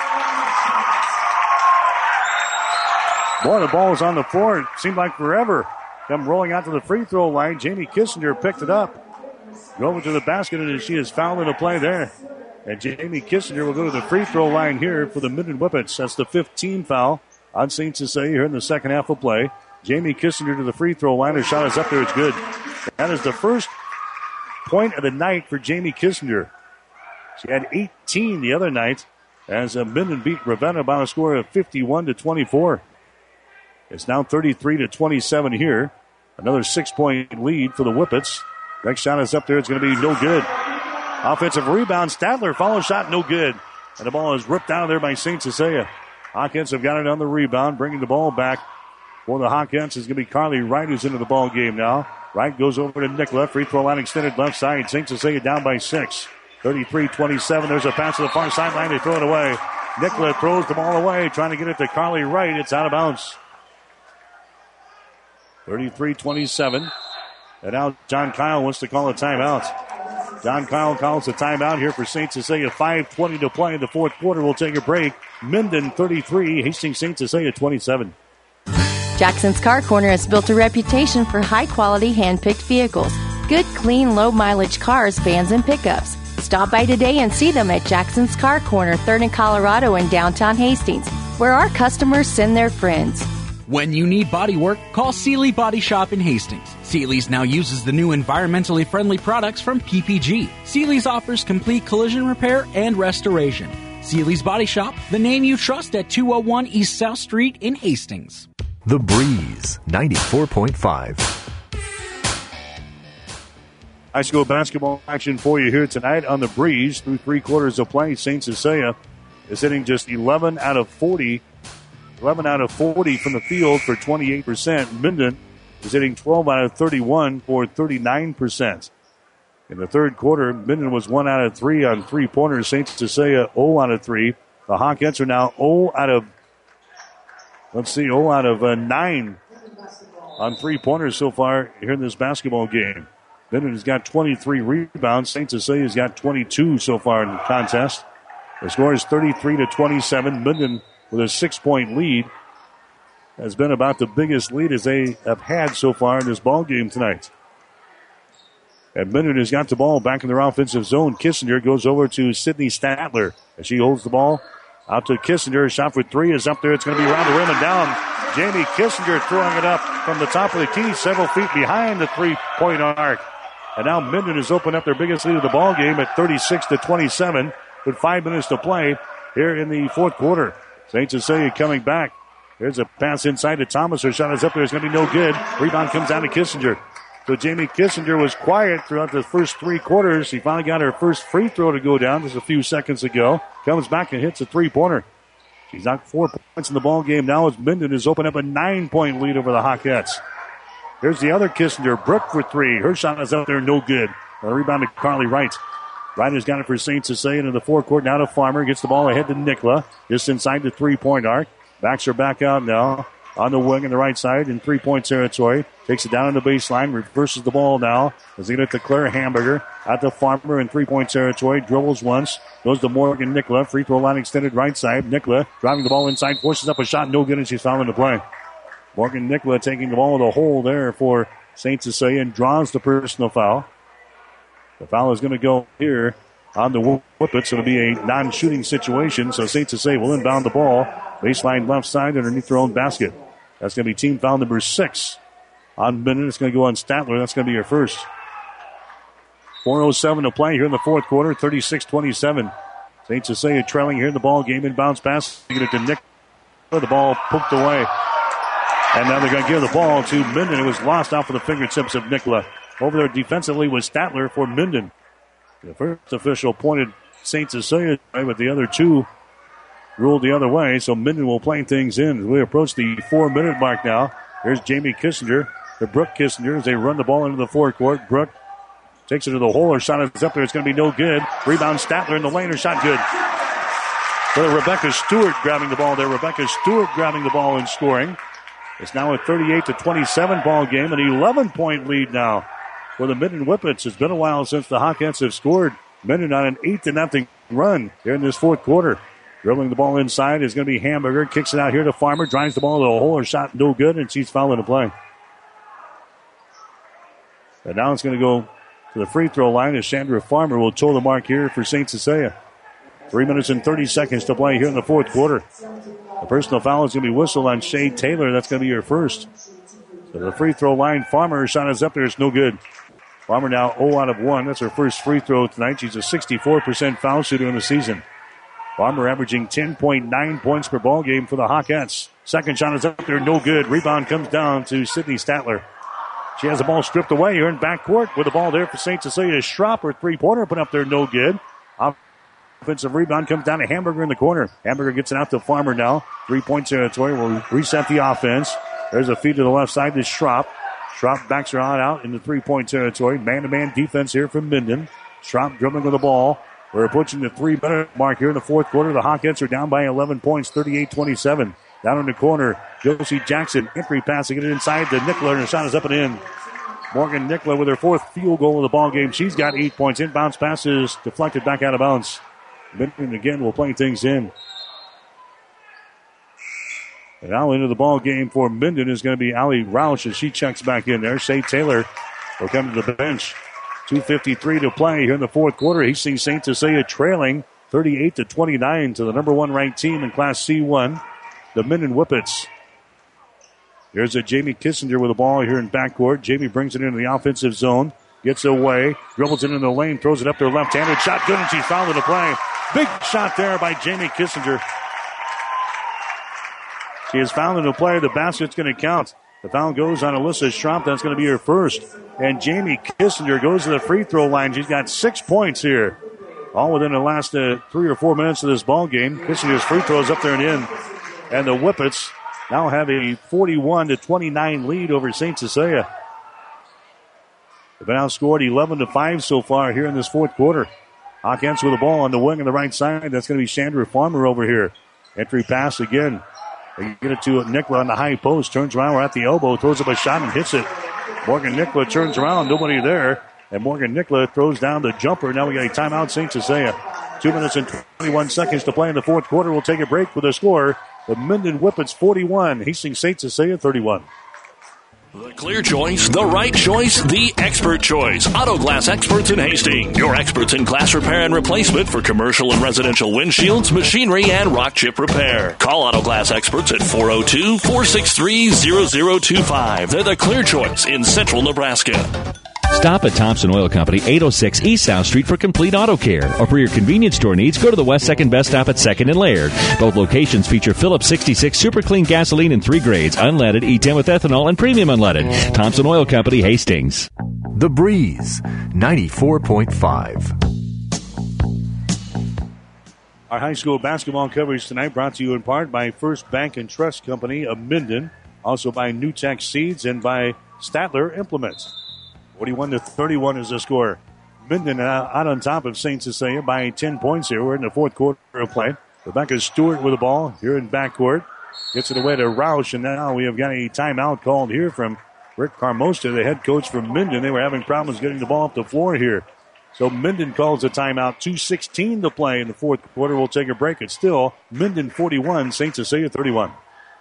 Boy, the ball was on the floor. It seemed like forever. Come rolling out to the free throw line. Jamie Kissinger picked it up. Go over to the basket, and she is fouled in the play there. And Jamie Kissinger will go to the free throw line here for the Minden Whippets. That's the fifteenth foul on Saint Cecilia here in the second half of play. Jamie Kissinger to the free throw line. Her shot is up there. It's good. That is the first point of the night for Jamie Kissinger. She had eighteen the other night as Minden beat Ravenna by a score of fifty-one to twenty-four. It's now thirty-three to twenty-seven here. Another six-point lead for the Whippets. Next shot is up there. It's going to be no good. Offensive rebound. Stadler follow shot, no good. And the ball is ripped out of there by Saint Cecilia. Hawkins have got it on the rebound, bringing the ball back for the Hawkins. Is going to be Carly Wright who's into the ball game now. Wright goes over to Nicola. Free throw line extended left side. Saint Cecilia down by six. thirty-three twenty-seven. There's a pass to the far sideline. They throw it away. Nicola throws the ball away, trying to get it to Carly Wright. It's out of bounds. thirty-three twenty-seven. And now John Kyle wants to call a timeout. John Kyle calls a timeout here for Saint Cecilia. five twenty to play in the fourth quarter. We'll take a break. Minden thirty-three, Hastings Saint Cecilia twenty-seven. Jackson's Car Corner has built a reputation for high-quality hand-picked vehicles. Good, clean, low-mileage cars, vans, and pickups. Stop by today and see them at Jackson's Car Corner, third and Colorado in downtown Hastings, where our customers send their friends. When you need body work, call Seeley Body Shop in Hastings. Seeley's now uses the new environmentally friendly products from P P G. Seeley's offers complete collision repair and restoration. Seeley's Body Shop, the name you trust at two oh one East South Street in Hastings. The Breeze, ninety-four point five. High school basketball action for you here tonight on The Breeze. Through three quarters of play, Saint Cecilia is hitting just eleven out of forty. eleven out of forty from the field for twenty-eight percent. Minden is hitting twelve out of thirty-one for thirty-nine percent. In the third quarter, Minden was one out of three on three-pointers. Saint Cecilia zero out of three. The Hawkettes are now zero out of, let's see, zero out of uh, nine on three-pointers so far here in this basketball game. Minden has got twenty-three rebounds. Saint Cecilia's got twenty-two so far in the contest. The score is thirty-three to twenty-seven. Minden with a six-point lead has been about the biggest lead as they have had so far in this ball game tonight. And Minden has got the ball back in their offensive zone. Kissinger goes over to Sydney Statler as she holds the ball out to Kissinger. Shot for three is up there. It's going to be around the rim and down. Jamie Kissinger throwing it up from the top of the key, several feet behind the three-point arc. And now Minden has opened up their biggest lead of the ball game at thirty-six to twenty-seven with five minutes to play here in the fourth quarter. Saint Cecilia coming back. There's a pass inside to Thomas. Her shot is up there. It's going to be no good. Rebound comes down to Kissinger. So Jamie Kissinger was quiet throughout the first three quarters. She finally got her first free throw to go down just a few seconds ago. Comes back and hits a three-pointer. She's knocked four points in the ball game now as Minden has opened up a nine-point lead over the Hawkettes. Here's the other Kissinger. Brooke for three. Her shot is up there, no good. A rebound to Carly Wright. Wright has got it for Saint Cecilia into the forecourt. Now to Farmer. Gets the ball ahead to Nicola. Just inside the three-point arc. Backs her back out now. On the wing on the right side in three-point territory. Takes it down on the baseline. Reverses the ball now. As they get it to Claire Hamburger. Out to Farmer in three-point territory. Dribbles once. Goes to Morgan Nicola. Free throw line extended right side. Nicola driving the ball inside. Forces up a shot. No good, and she's fouling the play. Morgan Nicola taking the ball to the hole there for Saint Cecilia and draws the personal foul. The foul is going to go here on the Whippets. It'll be a non-shooting situation, so Saint Cecilia will inbound the ball. Baseline left side underneath their own basket. That's going to be team foul number six on Minden. It's going to go on Statler. That's going to be your first. four oh seven to play here in the fourth quarter, thirty-six twenty-seven. Saint Cecilia trailing here in the ball game. Inbounds pass. They get it to Nick. The ball poked away. And now they're going to give the ball to Minden. It was lost off of the fingertips of Nicola. Over there defensively was Statler for Minden. The first official pointed Saint Cecilia, but the other two ruled the other way, so Minden will play things in. As we approach the four-minute mark now. Here's Jamie Kissinger, the Brooke Kissinger, as they run the ball into the forecourt. Brooke takes it to the hole. Her shot is up there. It's going to be no good. Rebound Statler in the lane. Her shot good. So Rebecca Stewart grabbing the ball there. Rebecca Stewart grabbing the ball and scoring. It's now a thirty-eight to twenty-seven ball game, an eleven-point lead now for the Minden Whippets. It's been a while since the Hawkettes have scored. Minden on an eight to nothing run here in this fourth quarter. Dribbling the ball inside is going to be Hamburger. Kicks it out here to Farmer. Drives the ball to the hole. Her shot no good, and she's fouling the play. And now it's going to go to the free throw line as Chandra Farmer will toe the mark here for Saint Cecilia. Three minutes and thirty seconds to play here in the fourth quarter. The personal foul is going to be whistled on Shay Taylor. That's going to be your first. So the free throw line, Farmer, her shot is up there. It's no good. Farmer now zero out of one. That's her first free throw tonight. She's a sixty-four percent foul shooter in the season. Farmer averaging ten point nine points per ball game for the Hawkettes. Second shot is up there, no good. Rebound comes down to Sydney Statler. She has the ball stripped away here in backcourt with the ball there for Saint Cecilia. Schropp, her three-pointer, put up there, no good. Offensive rebound comes down to Hamburger in the corner. Hamburger gets it out to Farmer now. Three-point territory will reset the offense. There's a feed to the left side to Schropp. Schropp backs her on out in the three-point territory. Man-to-man defense here from Minden. Schropp dribbling with the ball. We're approaching the three-minute mark here in the fourth quarter. The Hawkettes are down by eleven points, thirty-eight twenty-seven. Down in the corner, Josie Jackson. Entry passing it inside to Nicola, and her shot is up and in. Morgan Nicola with her fourth field goal of the ball game. She's got eight points. Inbounds passes deflected back out of bounds. Minden again will play things in. And now into the ball game for Minden is going to be Allie Roush as she checks back in there. Shay Taylor will come to the bench. two fifty-three to play here in the fourth quarter. Hastings Saint Cecilia trailing thirty-eight to twenty-nine to the number one ranked team in Class C one, the Minden Whippets. Here's a Jamie Kissinger with the ball here in backcourt. Jamie brings it into the offensive zone. Gets away. Dribbles it into the lane. Throws it up there left-handed. Shot good, and she's fouled in the play. Big shot there by Jamie Kissinger. She is fouled in the play. The basket's going to count. The foul goes on Alyssa Schropp. That's going to be her first. And Jamie Kissinger goes to the free throw line. She's got six points here. All within the last uh, three or four minutes of this ball game. Kissinger's free throws up there and in. And the Whippets now have a forty-one to twenty-nine lead over Saint Cecilia. They've been outscored eleven to five so far here in this fourth quarter. Hawkins with the ball on the wing on the right side. That's going to be Chandra Farmer over here. Entry pass again. They get it to Nicola on the high post. Turns around. We're at the elbow. Throws up a shot and hits it. Morgan Nicola turns around. Nobody there. And Morgan Nicola throws down the jumper. Now we got a timeout, Saint Cecilia. Two minutes and twenty-one seconds to play in the fourth quarter. We'll take a break with a score. The Minden Whippets forty-one. Hastings Saint Cecilia thirty-one. The clear choice, the right choice, the expert choice. Auto Glass Experts in Hastings. Your experts in glass repair and replacement for commercial and residential windshields, machinery, and rock chip repair. Call Auto Glass Experts at four oh two, four six three, zero zero two five. They're the clear choice in central Nebraska. Stop at Thompson Oil Company, eight oh six East South Street for complete auto care. Or for your convenience store needs, go to the West second Best Stop at second and Laird. Both locations feature Phillips sixty-six Super Clean gasoline in three grades, unleaded, E ten with ethanol, and premium unleaded. Thompson Oil Company, Hastings. The Breeze, ninety-four point five. Our high school basketball coverage tonight brought to you in part by First Bank and Trust Company of Minden, also by New Tech Seeds and by Statler Implements. forty-one to thirty-one is the score. Minden out on top of Saint Cecilia by ten points here. We're in the fourth quarter of play. Rebecca Stewart with the ball here in backcourt. Gets it away to Roush, and now we have got a timeout called here from Rick Carmosta, the head coach from Minden. They were having problems getting the ball up the floor here. So Minden calls a timeout. two sixteen to play in the fourth quarter. We'll take a break. It's still Minden forty-one, Saint Cecilia thirty-one.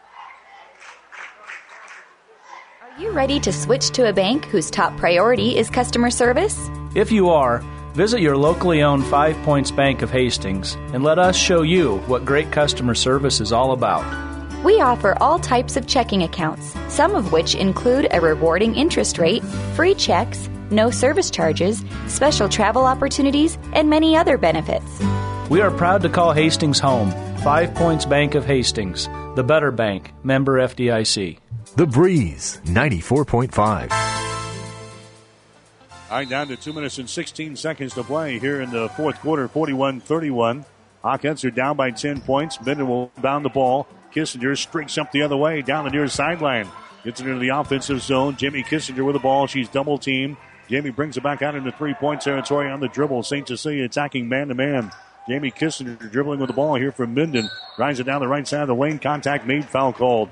Are you ready to switch to a bank whose top priority is customer service? If you are, visit your locally owned Five Points Bank of Hastings and let us show you what great customer service is all about. We offer all types of checking accounts, some of which include a rewarding interest rate, free checks, no service charges, special travel opportunities, and many other benefits. We are proud to call Hastings home. Five Points Bank of Hastings, the better bank, member F D I C. The Breeze, ninety-four point five. All right, down to two minutes and sixteen seconds to play here in the fourth quarter, forty-one thirty-one. Hawkins are down by ten points. Minden will bound the ball. Kissinger streaks up the other way, down the near sideline. Gets it into the offensive zone. Jamie Kissinger with the ball. She's double-teamed. Jamie brings it back out into three-point territory on the dribble. Saint Cecilia attacking man-to-man. Jamie Kissinger dribbling with the ball here from Minden. Drives it down the right side of the lane. Contact made, foul called.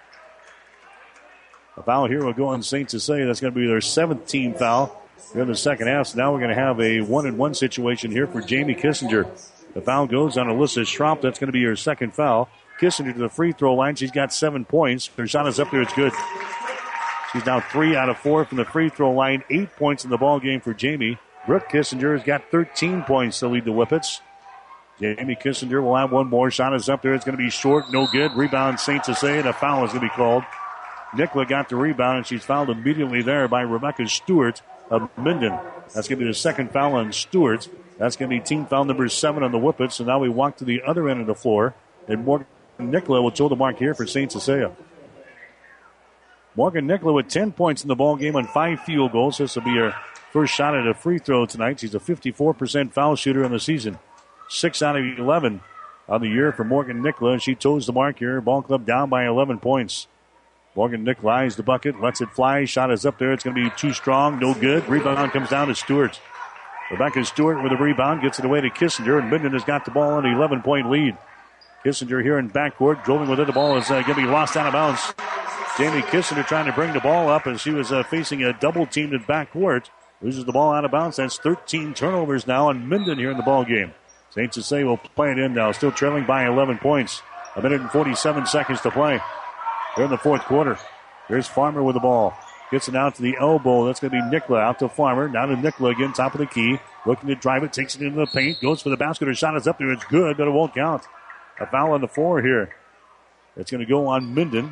A foul here will go on Saint Cecilia. That's going to be their seventh team foul here in the second half. So now we're going to have a one-and-one situation here for Jamie Kissinger. The foul goes on Alyssa Schropp. That's going to be her second foul. Kissinger to the free throw line. She's got seven points. Her shot is up there. It's good. She's now three out of four from the free throw line. Eight points in the ball game for Jamie. Brooke Kissinger has got thirteen points to lead the Whippets. Jamie Kissinger will have one more. Shot is up there. It's going to be short. No good. Rebound Saint Cecilia. And a foul is going to be called. Nicola got the rebound, and she's fouled immediately there by Rebecca Stewart of Minden. That's going to be the second foul on Stewart. That's going to be team foul number seven on the Whippets. So now we walk to the other end of the floor, and Morgan Nicola will toe the mark here for Saint Cecilia. Morgan Nicola with ten points in the ball game on five field goals. This will be her first shot at a free throw tonight. She's a fifty-four percent foul shooter in the season. Six out of eleven on the year for Morgan Nicola, and she toes the mark here. Ball club down by eleven points. Morgan Nicola eyes the bucket, lets it fly. Shot is up there. It's going to be too strong. No good. Rebound comes down to Stewart. Rebecca Stewart with a rebound. Gets it away to Kissinger, and Minden has got the ball in an eleven-point lead. Kissinger here in backcourt. Dribbling with it. The ball is uh, going to be lost out of bounds. Jamie Kissinger trying to bring the ball up as she was uh, facing a double-teamed in backcourt. Loses the ball out of bounds. That's thirteen turnovers now on Minden here in the ball game. Saint Cecilia will play it in now. Still trailing by eleven points. A minute and forty-seven seconds to play. They're in the fourth quarter. Here's Farmer with the ball. Gets it out to the elbow. That's going to be Nicola out to Farmer. Now to Nicola again, top of the key. Looking to drive it. Takes it into the paint. Goes for the basket. Her shot is up there. It's good, but it won't count. A foul on the floor here. It's going to go on Minden.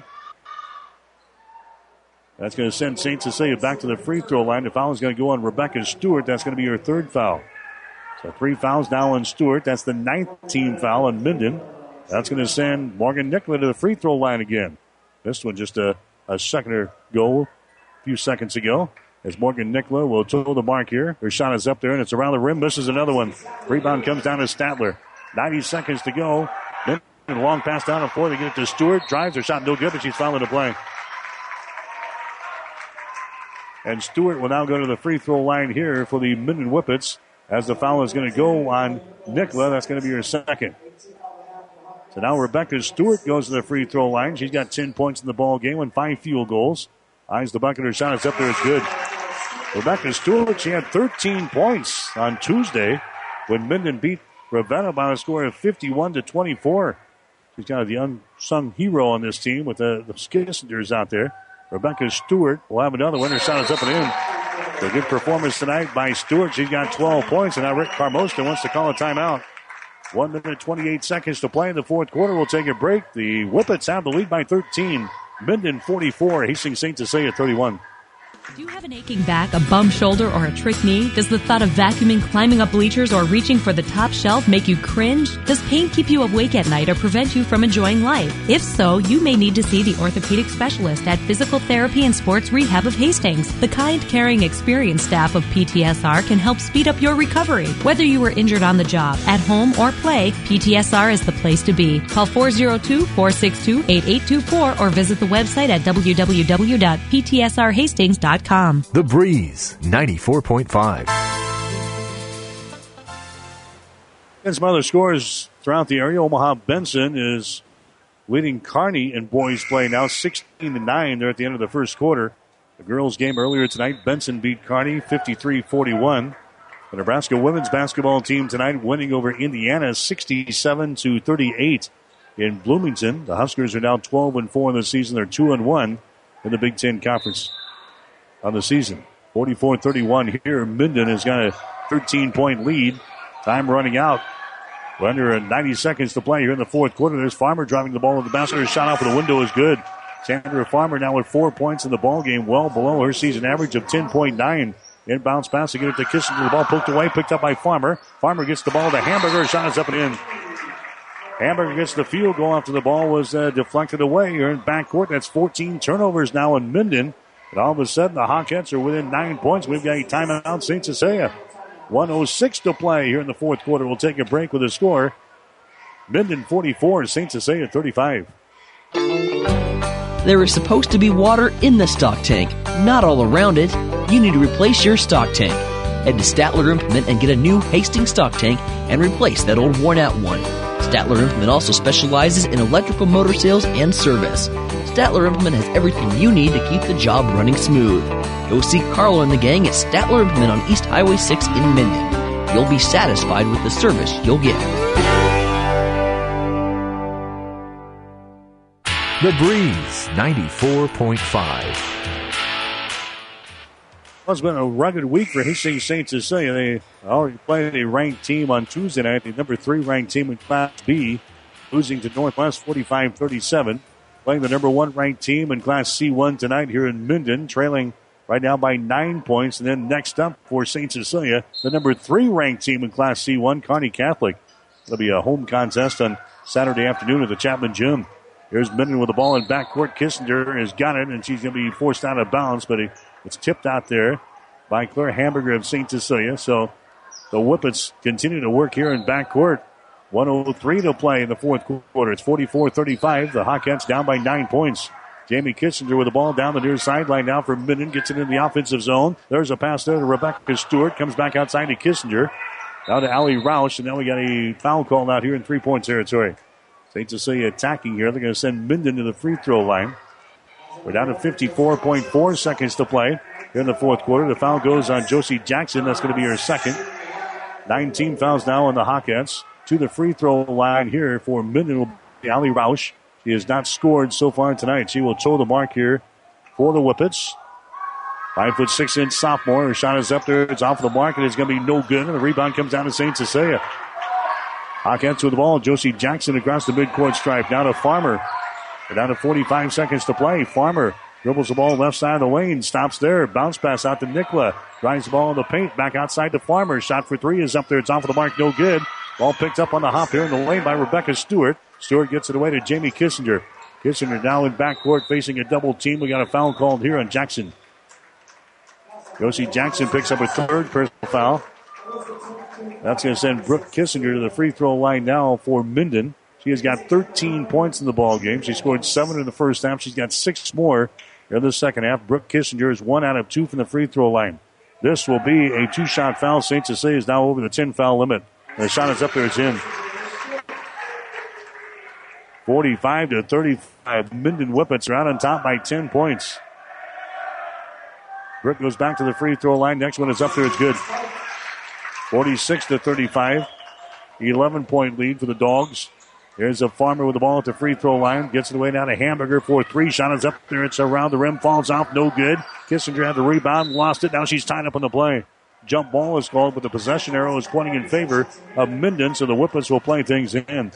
That's going to send Saint Cecilia back to the free throw line. The foul is going to go on Rebecca Stewart. That's going to be her third foul. So three fouls now on Stewart. That's the ninth team foul on Minden. That's going to send Morgan Nicola to the free throw line again. This one just a, a second or go, a few seconds ago. As Morgan Nicola will toe the mark here. Her shot is up there, and it's around the rim. Misses another one. Rebound comes down to Statler. ninety seconds to go. Then a long pass down the floor. They get it to Stewart. Drives her shot no good, but she's fouled into play. And Stewart will now go to the free throw line here for the Minden Whippets as the foul is going to go on Nicola. That's going to be her second. So now Rebecca Stewart goes to the free throw line. She's got ten points in the ball game and five field goals. Eyes the bucket. Her shot is up there. It's good. Rebecca Stewart, she had thirteen points on Tuesday when Minden beat Ravenna by a score of fifty-one to twenty-four. She's kind of the unsung hero on this team with the, the Kissingers out there. Rebecca Stewart will have another one. Her shot is up and in. So good performance tonight by Stewart. She's got twelve points, and now Rick Carmosta wants to call a timeout. One minute, twenty-eight seconds to play in the fourth quarter. We'll take a break. The Whippets have the lead by thirteen. Minden forty-four, Hastings Saint Cecilia thirty-one. Do you have an aching back, a bum shoulder, or a trick knee? Does the thought of vacuuming, climbing up bleachers, or reaching for the top shelf make you cringe? Does pain keep you awake at night or prevent you from enjoying life? If so, you may need to see the orthopedic specialist at Physical Therapy and Sports Rehab of Hastings. The kind, caring, experienced staff of P T S R can help speed up your recovery. Whether you were injured on the job, at home, or play, P T S R is the place to be. Call four oh two, four six two, eight eight two four or visit the website at w w w dot p t s r hastings dot com. The Breeze, ninety-four point five. And some other scores throughout the area. Omaha Benson is leading Kearney in boys play now, sixteen to nine. They're at the end of the first quarter. The girls' game earlier tonight, Benson beat Kearney fifty-three forty-one. The Nebraska women's basketball team tonight winning over Indiana sixty-seven to thirty-eight in Bloomington. The Huskers are now twelve and four in the season. They're two and one in the Big Ten Conference on the season. forty-four thirty-one here. Minden has got a thirteen-point lead. Time running out. We're under ninety seconds to play here in the fourth quarter. There's Farmer driving the ball to the basket. Her shot off of the window is good. Sandra Farmer now with four points in the ball game, well below her season average of ten point nine. Inbounds pass to get it to Kissinger. The ball poked away, picked up by Farmer. Farmer gets the ball to Hamburger. Her shot is up and in. Hamburger gets the field goal after the ball was uh, deflected away here in backcourt. That's fourteen turnovers now in Minden. And all of a sudden, the Hawkettes are within nine points. We've got a timeout, Saint Cecilia. one oh six to play here in the fourth quarter. We'll take a break with a score. Minden forty-four, Saint Cecilia thirty-five. There is supposed to be water in the stock tank, not all around it. You need to replace your stock tank. Head to Statler Implement and get a new Hastings stock tank and replace that old worn-out one. Statler Implement also specializes in electrical motor sales and service. Statler Implement has everything you need to keep the job running smooth. Go see Carlo and the gang at Statler Implement on East Highway six in Minden. You'll be satisfied with the service you'll get. The Breeze, ninety-four point five. Well, it's been a rugged week for Hastings Saint Cecilia. They already played a ranked team on Tuesday night, the number three ranked team in Class B, losing to Northwest forty-five thirty-seven. Playing the number one ranked team in Class C one tonight here in Minden, trailing right now by nine points. And then next up for Saint Cecilia, the number three ranked team in Class C one, Kearney Catholic. It'll be a home contest on Saturday afternoon at the Chapman Gym. Here's Minden with the ball in backcourt. Kissinger has got it, and she's going to be forced out of bounds, but it's tipped out there by Claire Hamburger of Saint Cecilia. So the Whippets continue to work here in backcourt. one oh three to play in the fourth quarter. It's forty-four thirty-five. The Hawkettes down by nine points. Jamie Kissinger with the ball down the near sideline now for Minden. Gets it in the offensive zone. There's a pass there to Rebecca Stewart. Comes back outside to Kissinger. Now to Allie Roush. And now we got a foul called out here in three-point territory. Saint Cecilia attacking here. They're going to send Minden to the free throw line. We're down to fifty-four point four seconds to play here in the fourth quarter. The foul goes on Josie Jackson. That's going to be her second. Nine team fouls now on the Hawkettes. To the free throw line here for Minden will be Allie Roush. She has not scored so far tonight. She will toe the mark here for the Whippets. Five foot six inch sophomore. Her shot is up there. It's off the mark, and it's going to be no good. And the rebound comes down to Saint Cecilia. Hawkettes with the ball. Josie Jackson across the midcourt stripe. Now to Farmer. We're down to forty-five seconds to play. Farmer dribbles the ball left side of the lane. Stops there. Bounce pass out to Nicola. Drives the ball in the paint. Back outside to Farmer. Shot for three is up there. It's off of the mark. No good. Ball picked up on the hop here in the lane by Rebecca Stewart. Stewart gets it away to Jamie Kissinger. Kissinger now in backcourt facing a double team. We got a foul called here on Jackson. Josie Jackson picks up a third personal foul. That's going to send Brooke Kissinger to the free throw line now for Minden. She has got thirteen points in the ball game. She scored seven in the first half. She's got six more in the second half. Brooke Kissinger is one out of two from the free throw line. This will be a two-shot foul. Saint Cecilia is now over the ten-foul limit. The shot is up there. It's in. forty-five to thirty-five. Minden Whippets are out on top by ten points. Brooke goes back to the free throw line. Next one is up there. It's good. forty-six to thirty-five. eleven-point lead for the Dogs. Here's a Farmer with the ball at the free throw line. Gets it away now to Hamburger for three. Shot is up there. It's around the rim. Falls off. No good. Kissinger had the rebound. Lost it. Now she's tied up on the play. Jump ball is called, but the possession arrow is pointing in favor of Minden, so the Whippets will play things in.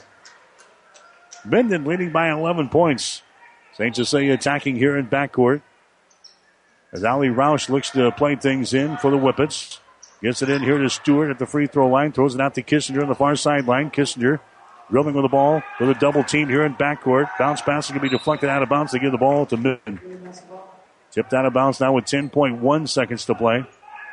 Minden leading by eleven points. Saint Cecilia attacking here in backcourt. As Ali Roush looks to play things in for the Whippets. Gets it in here to Stewart at the free throw line. Throws it out to Kissinger on the far sideline. Kissinger dribbling with the ball with a double team here in backcourt. Bounce pass is going to be deflected out of bounds. They give the ball to Minden. Tipped out of bounds now with ten point one seconds to play.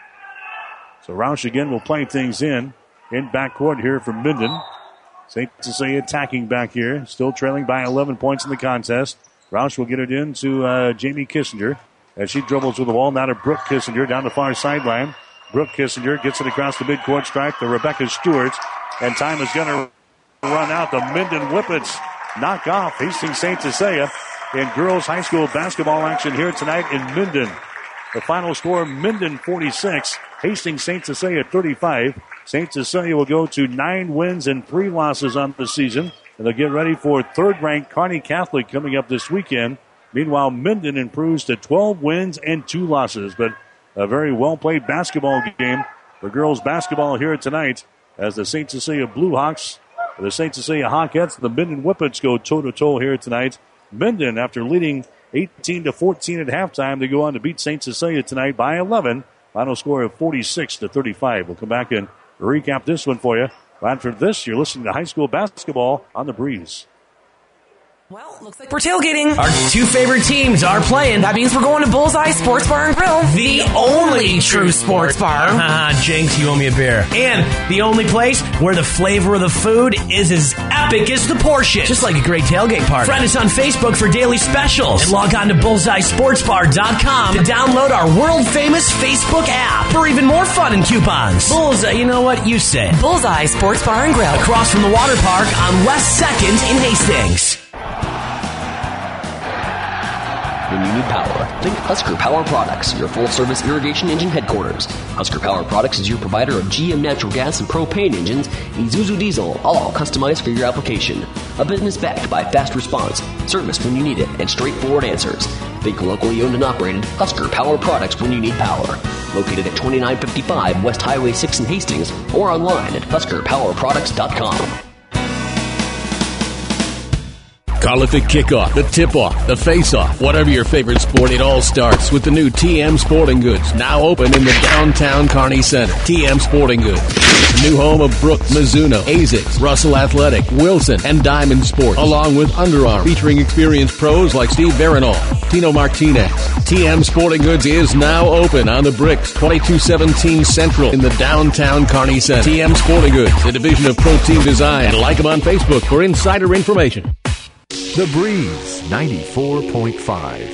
So Roush again will play things in. In backcourt here for Minden. Saint Cecilia attacking back here. Still trailing by eleven points in the contest. Roush will get it in to uh, Jamie Kissinger as she dribbles with the ball. Now to Brooke Kissinger down the far sideline. Brooke Kissinger gets it across the midcourt stripe to Rebecca Stewart. And time is going to run out. The Minden Whippets knock off Hastings Saint Cecilia in girls high school basketball action here tonight in Minden. The final score, Minden forty-six, Hastings Saint Cecilia thirty-five. Saint Cecilia will go to nine wins and three losses on the season. And they'll get ready for third-ranked Kearney Catholic coming up this weekend. Meanwhile, Minden improves to twelve wins and two losses. But a very well-played basketball game for girls basketball here tonight as the Saint Cecilia Blue Hawks, the Saint Cecilia Hawkettes, the Minden Whippets go toe-to-toe here tonight. Minden, after leading eighteen to fourteen at halftime, they go on to beat Saint Cecilia tonight by eleven. Final score of forty-six to thirty-five. We'll come back and recap this one for you. Right for this, you're listening to high school basketball on the Breeze. Well, looks like we're tailgating. Our two favorite teams are playing. That means we're going to Bullseye Sports Bar and Grill. The only true sports bar. Haha, Jinx, you owe me a beer. And the only place where the flavor of the food is as epic as the portion. Just like a great tailgate party. Friend us on Facebook for daily specials. And log on to bullseye sports bar dot com to download our world-famous Facebook app for even more fun and coupons. Bullseye, you know what? You say. Bullseye Sports Bar and Grill. Across from the water park on West second in Hastings. When you need power, think Husker Power Products, your full-service irrigation engine headquarters. Husker Power Products is your provider of G M natural gas and propane engines, Isuzu diesel, all customized for your application. A business backed by fast response, service when you need it, and straightforward answers. Think locally owned and operated Husker Power Products when you need power. Located at twenty-nine fifty-five West Highway six in Hastings, or online at husker power products dot com. Call it the kickoff, the tip-off, the face-off. Whatever your favorite sport, it all starts with the new T M Sporting Goods, now open in the downtown Kearney Center. T M Sporting Goods, the new home of Brooke, Mizuno, ASICS, Russell Athletic, Wilson, and Diamond Sports, along with Under Armour, featuring experienced pros like Steve Barinol, Tino Martinez. T M Sporting Goods is now open on the Bricks, twenty-two seventeen Central in the downtown Kearney Center. T M Sporting Goods, a division of Pro Team Design. And like them on Facebook for insider information. The Breeze, ninety-four point five.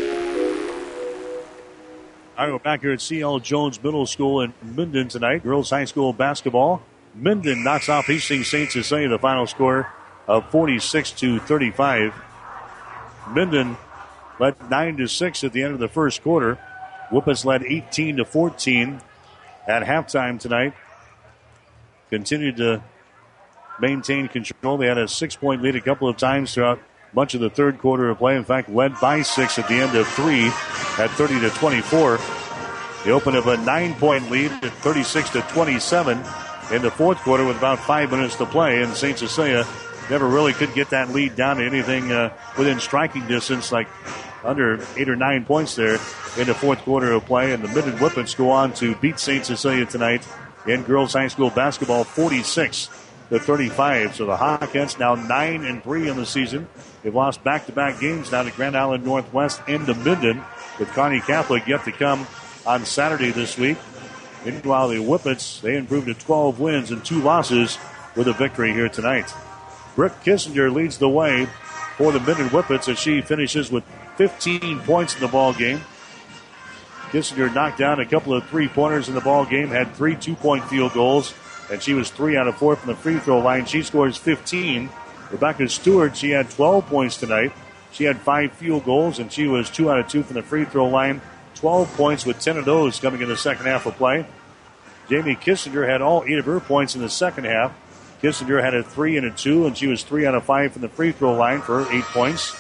All right, we're back here at C L Jones Middle School in Minden tonight. Girls high school basketball. Minden knocks off Hastings Saint Cecilia, the final score of forty-six to thirty-five. Minden led nine to six at the end of the first quarter. Whippets led eighteen to fourteen at halftime tonight. Continued to maintain control. They had a six-point lead a couple of times throughout much of the third quarter of play. In fact, led by six at the end of three at thirty to twenty-four. They opened up a nine-point lead at thirty-six to twenty-seven in the fourth quarter with about five minutes to play. And Saint Cecilia never really could get that lead down to anything uh, within striking distance, like under eight or nine points there in the fourth quarter of play. And the Minden Whippets go on to beat Saint Cecilia tonight in girls high school basketball forty-six to thirty-five. So the Hawkettes now nine and three in the season. They've lost back-to-back games now to Grand Island Northwest and to Minden, with Kearney Catholic yet to come on Saturday this week. Meanwhile, the Whippets, they improved to twelve wins and two losses with a victory here tonight. Brooke Kissinger leads the way for the Minden Whippets as she finishes with fifteen points in the ball game. Kissinger knocked down a couple of three-pointers in the ball game, had three two-point field goals, and she was three out of four from the free throw line. She scores fifteen. Rebecca Stewart, she had twelve points tonight. She had five field goals, and she was two out of two from the free throw line. twelve points with ten of those coming in the second half of play. Jamie Kissinger had all eight of her points in the second half. Kissinger had a three and a two, and she was three out of five from the free throw line for her eight points.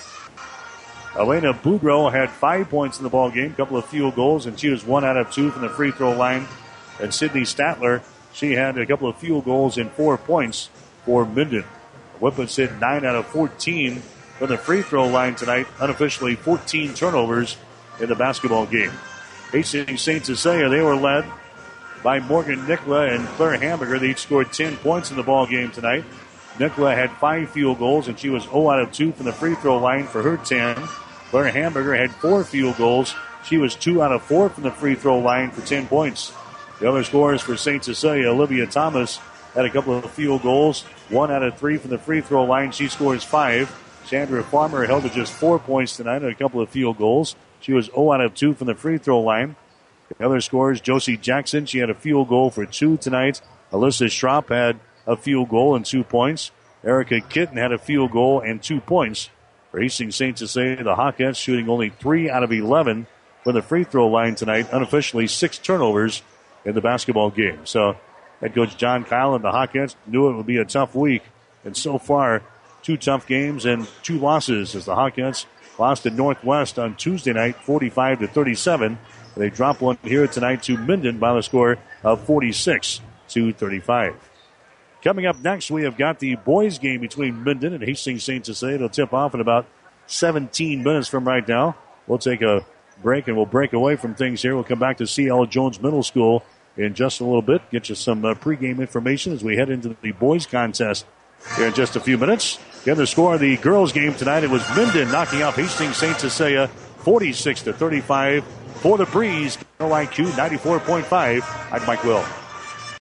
Elena Boudreau had five points in the ball game, a couple of field goals, and she was one out of two from the free throw line. And Sydney Statler, she had a couple of field goals and four points for Minden. Whippets hit nine out of fourteen from the free throw line tonight. Unofficially, fourteen turnovers in the basketball game. Hastings Saint Cecilia, they were led by Morgan Nicola and Claire Hamburger. They each scored ten points in the ball game tonight. Nicola had five field goals, and she was zero out of two from the free throw line for her ten. Claire Hamburger had four field goals. She was two out of four from the free throw line for ten points. The other scorers for Saint Cecilia, Olivia Thomas had a couple of field goals, one out of three from the free throw line. She scores five. Sandra Farmer held to just four points tonight and a couple of field goals. She was zero out of two from the free throw line. The other scorers, Josie Jackson, she had a field goal for two tonight. Alyssa Schropp had a field goal and two points. Erica Kitten had a field goal and two points. For Hastings Saint Cecilia, the Hawkettes shooting only three out of eleven from the free throw line tonight. Unofficially, six turnovers in the basketball game. So head coach John Kyle and the Hawkettes knew it would be a tough week. And so far, two tough games and two losses as the Hawkettes lost to Northwest on Tuesday night, forty-five to thirty-seven. They drop one here tonight to Minden by the score of forty-six to thirty-five. Coming up next, we have got the boys game between Minden and Hastings Saint Cecilia. It'll tip off in about seventeen minutes from right now. We'll take a break and we'll break away from things here. We'll come back to C L Jones Middle School in just a little bit. Get you some uh, pregame information as we head into the boys contest here in just a few minutes. Again, the score of the girls game tonight, it was Minden knocking off Hastings Saint Cecilia forty-six to thirty-five. For the Breeze, O I Q ninety-four point five. I'm Mike Will.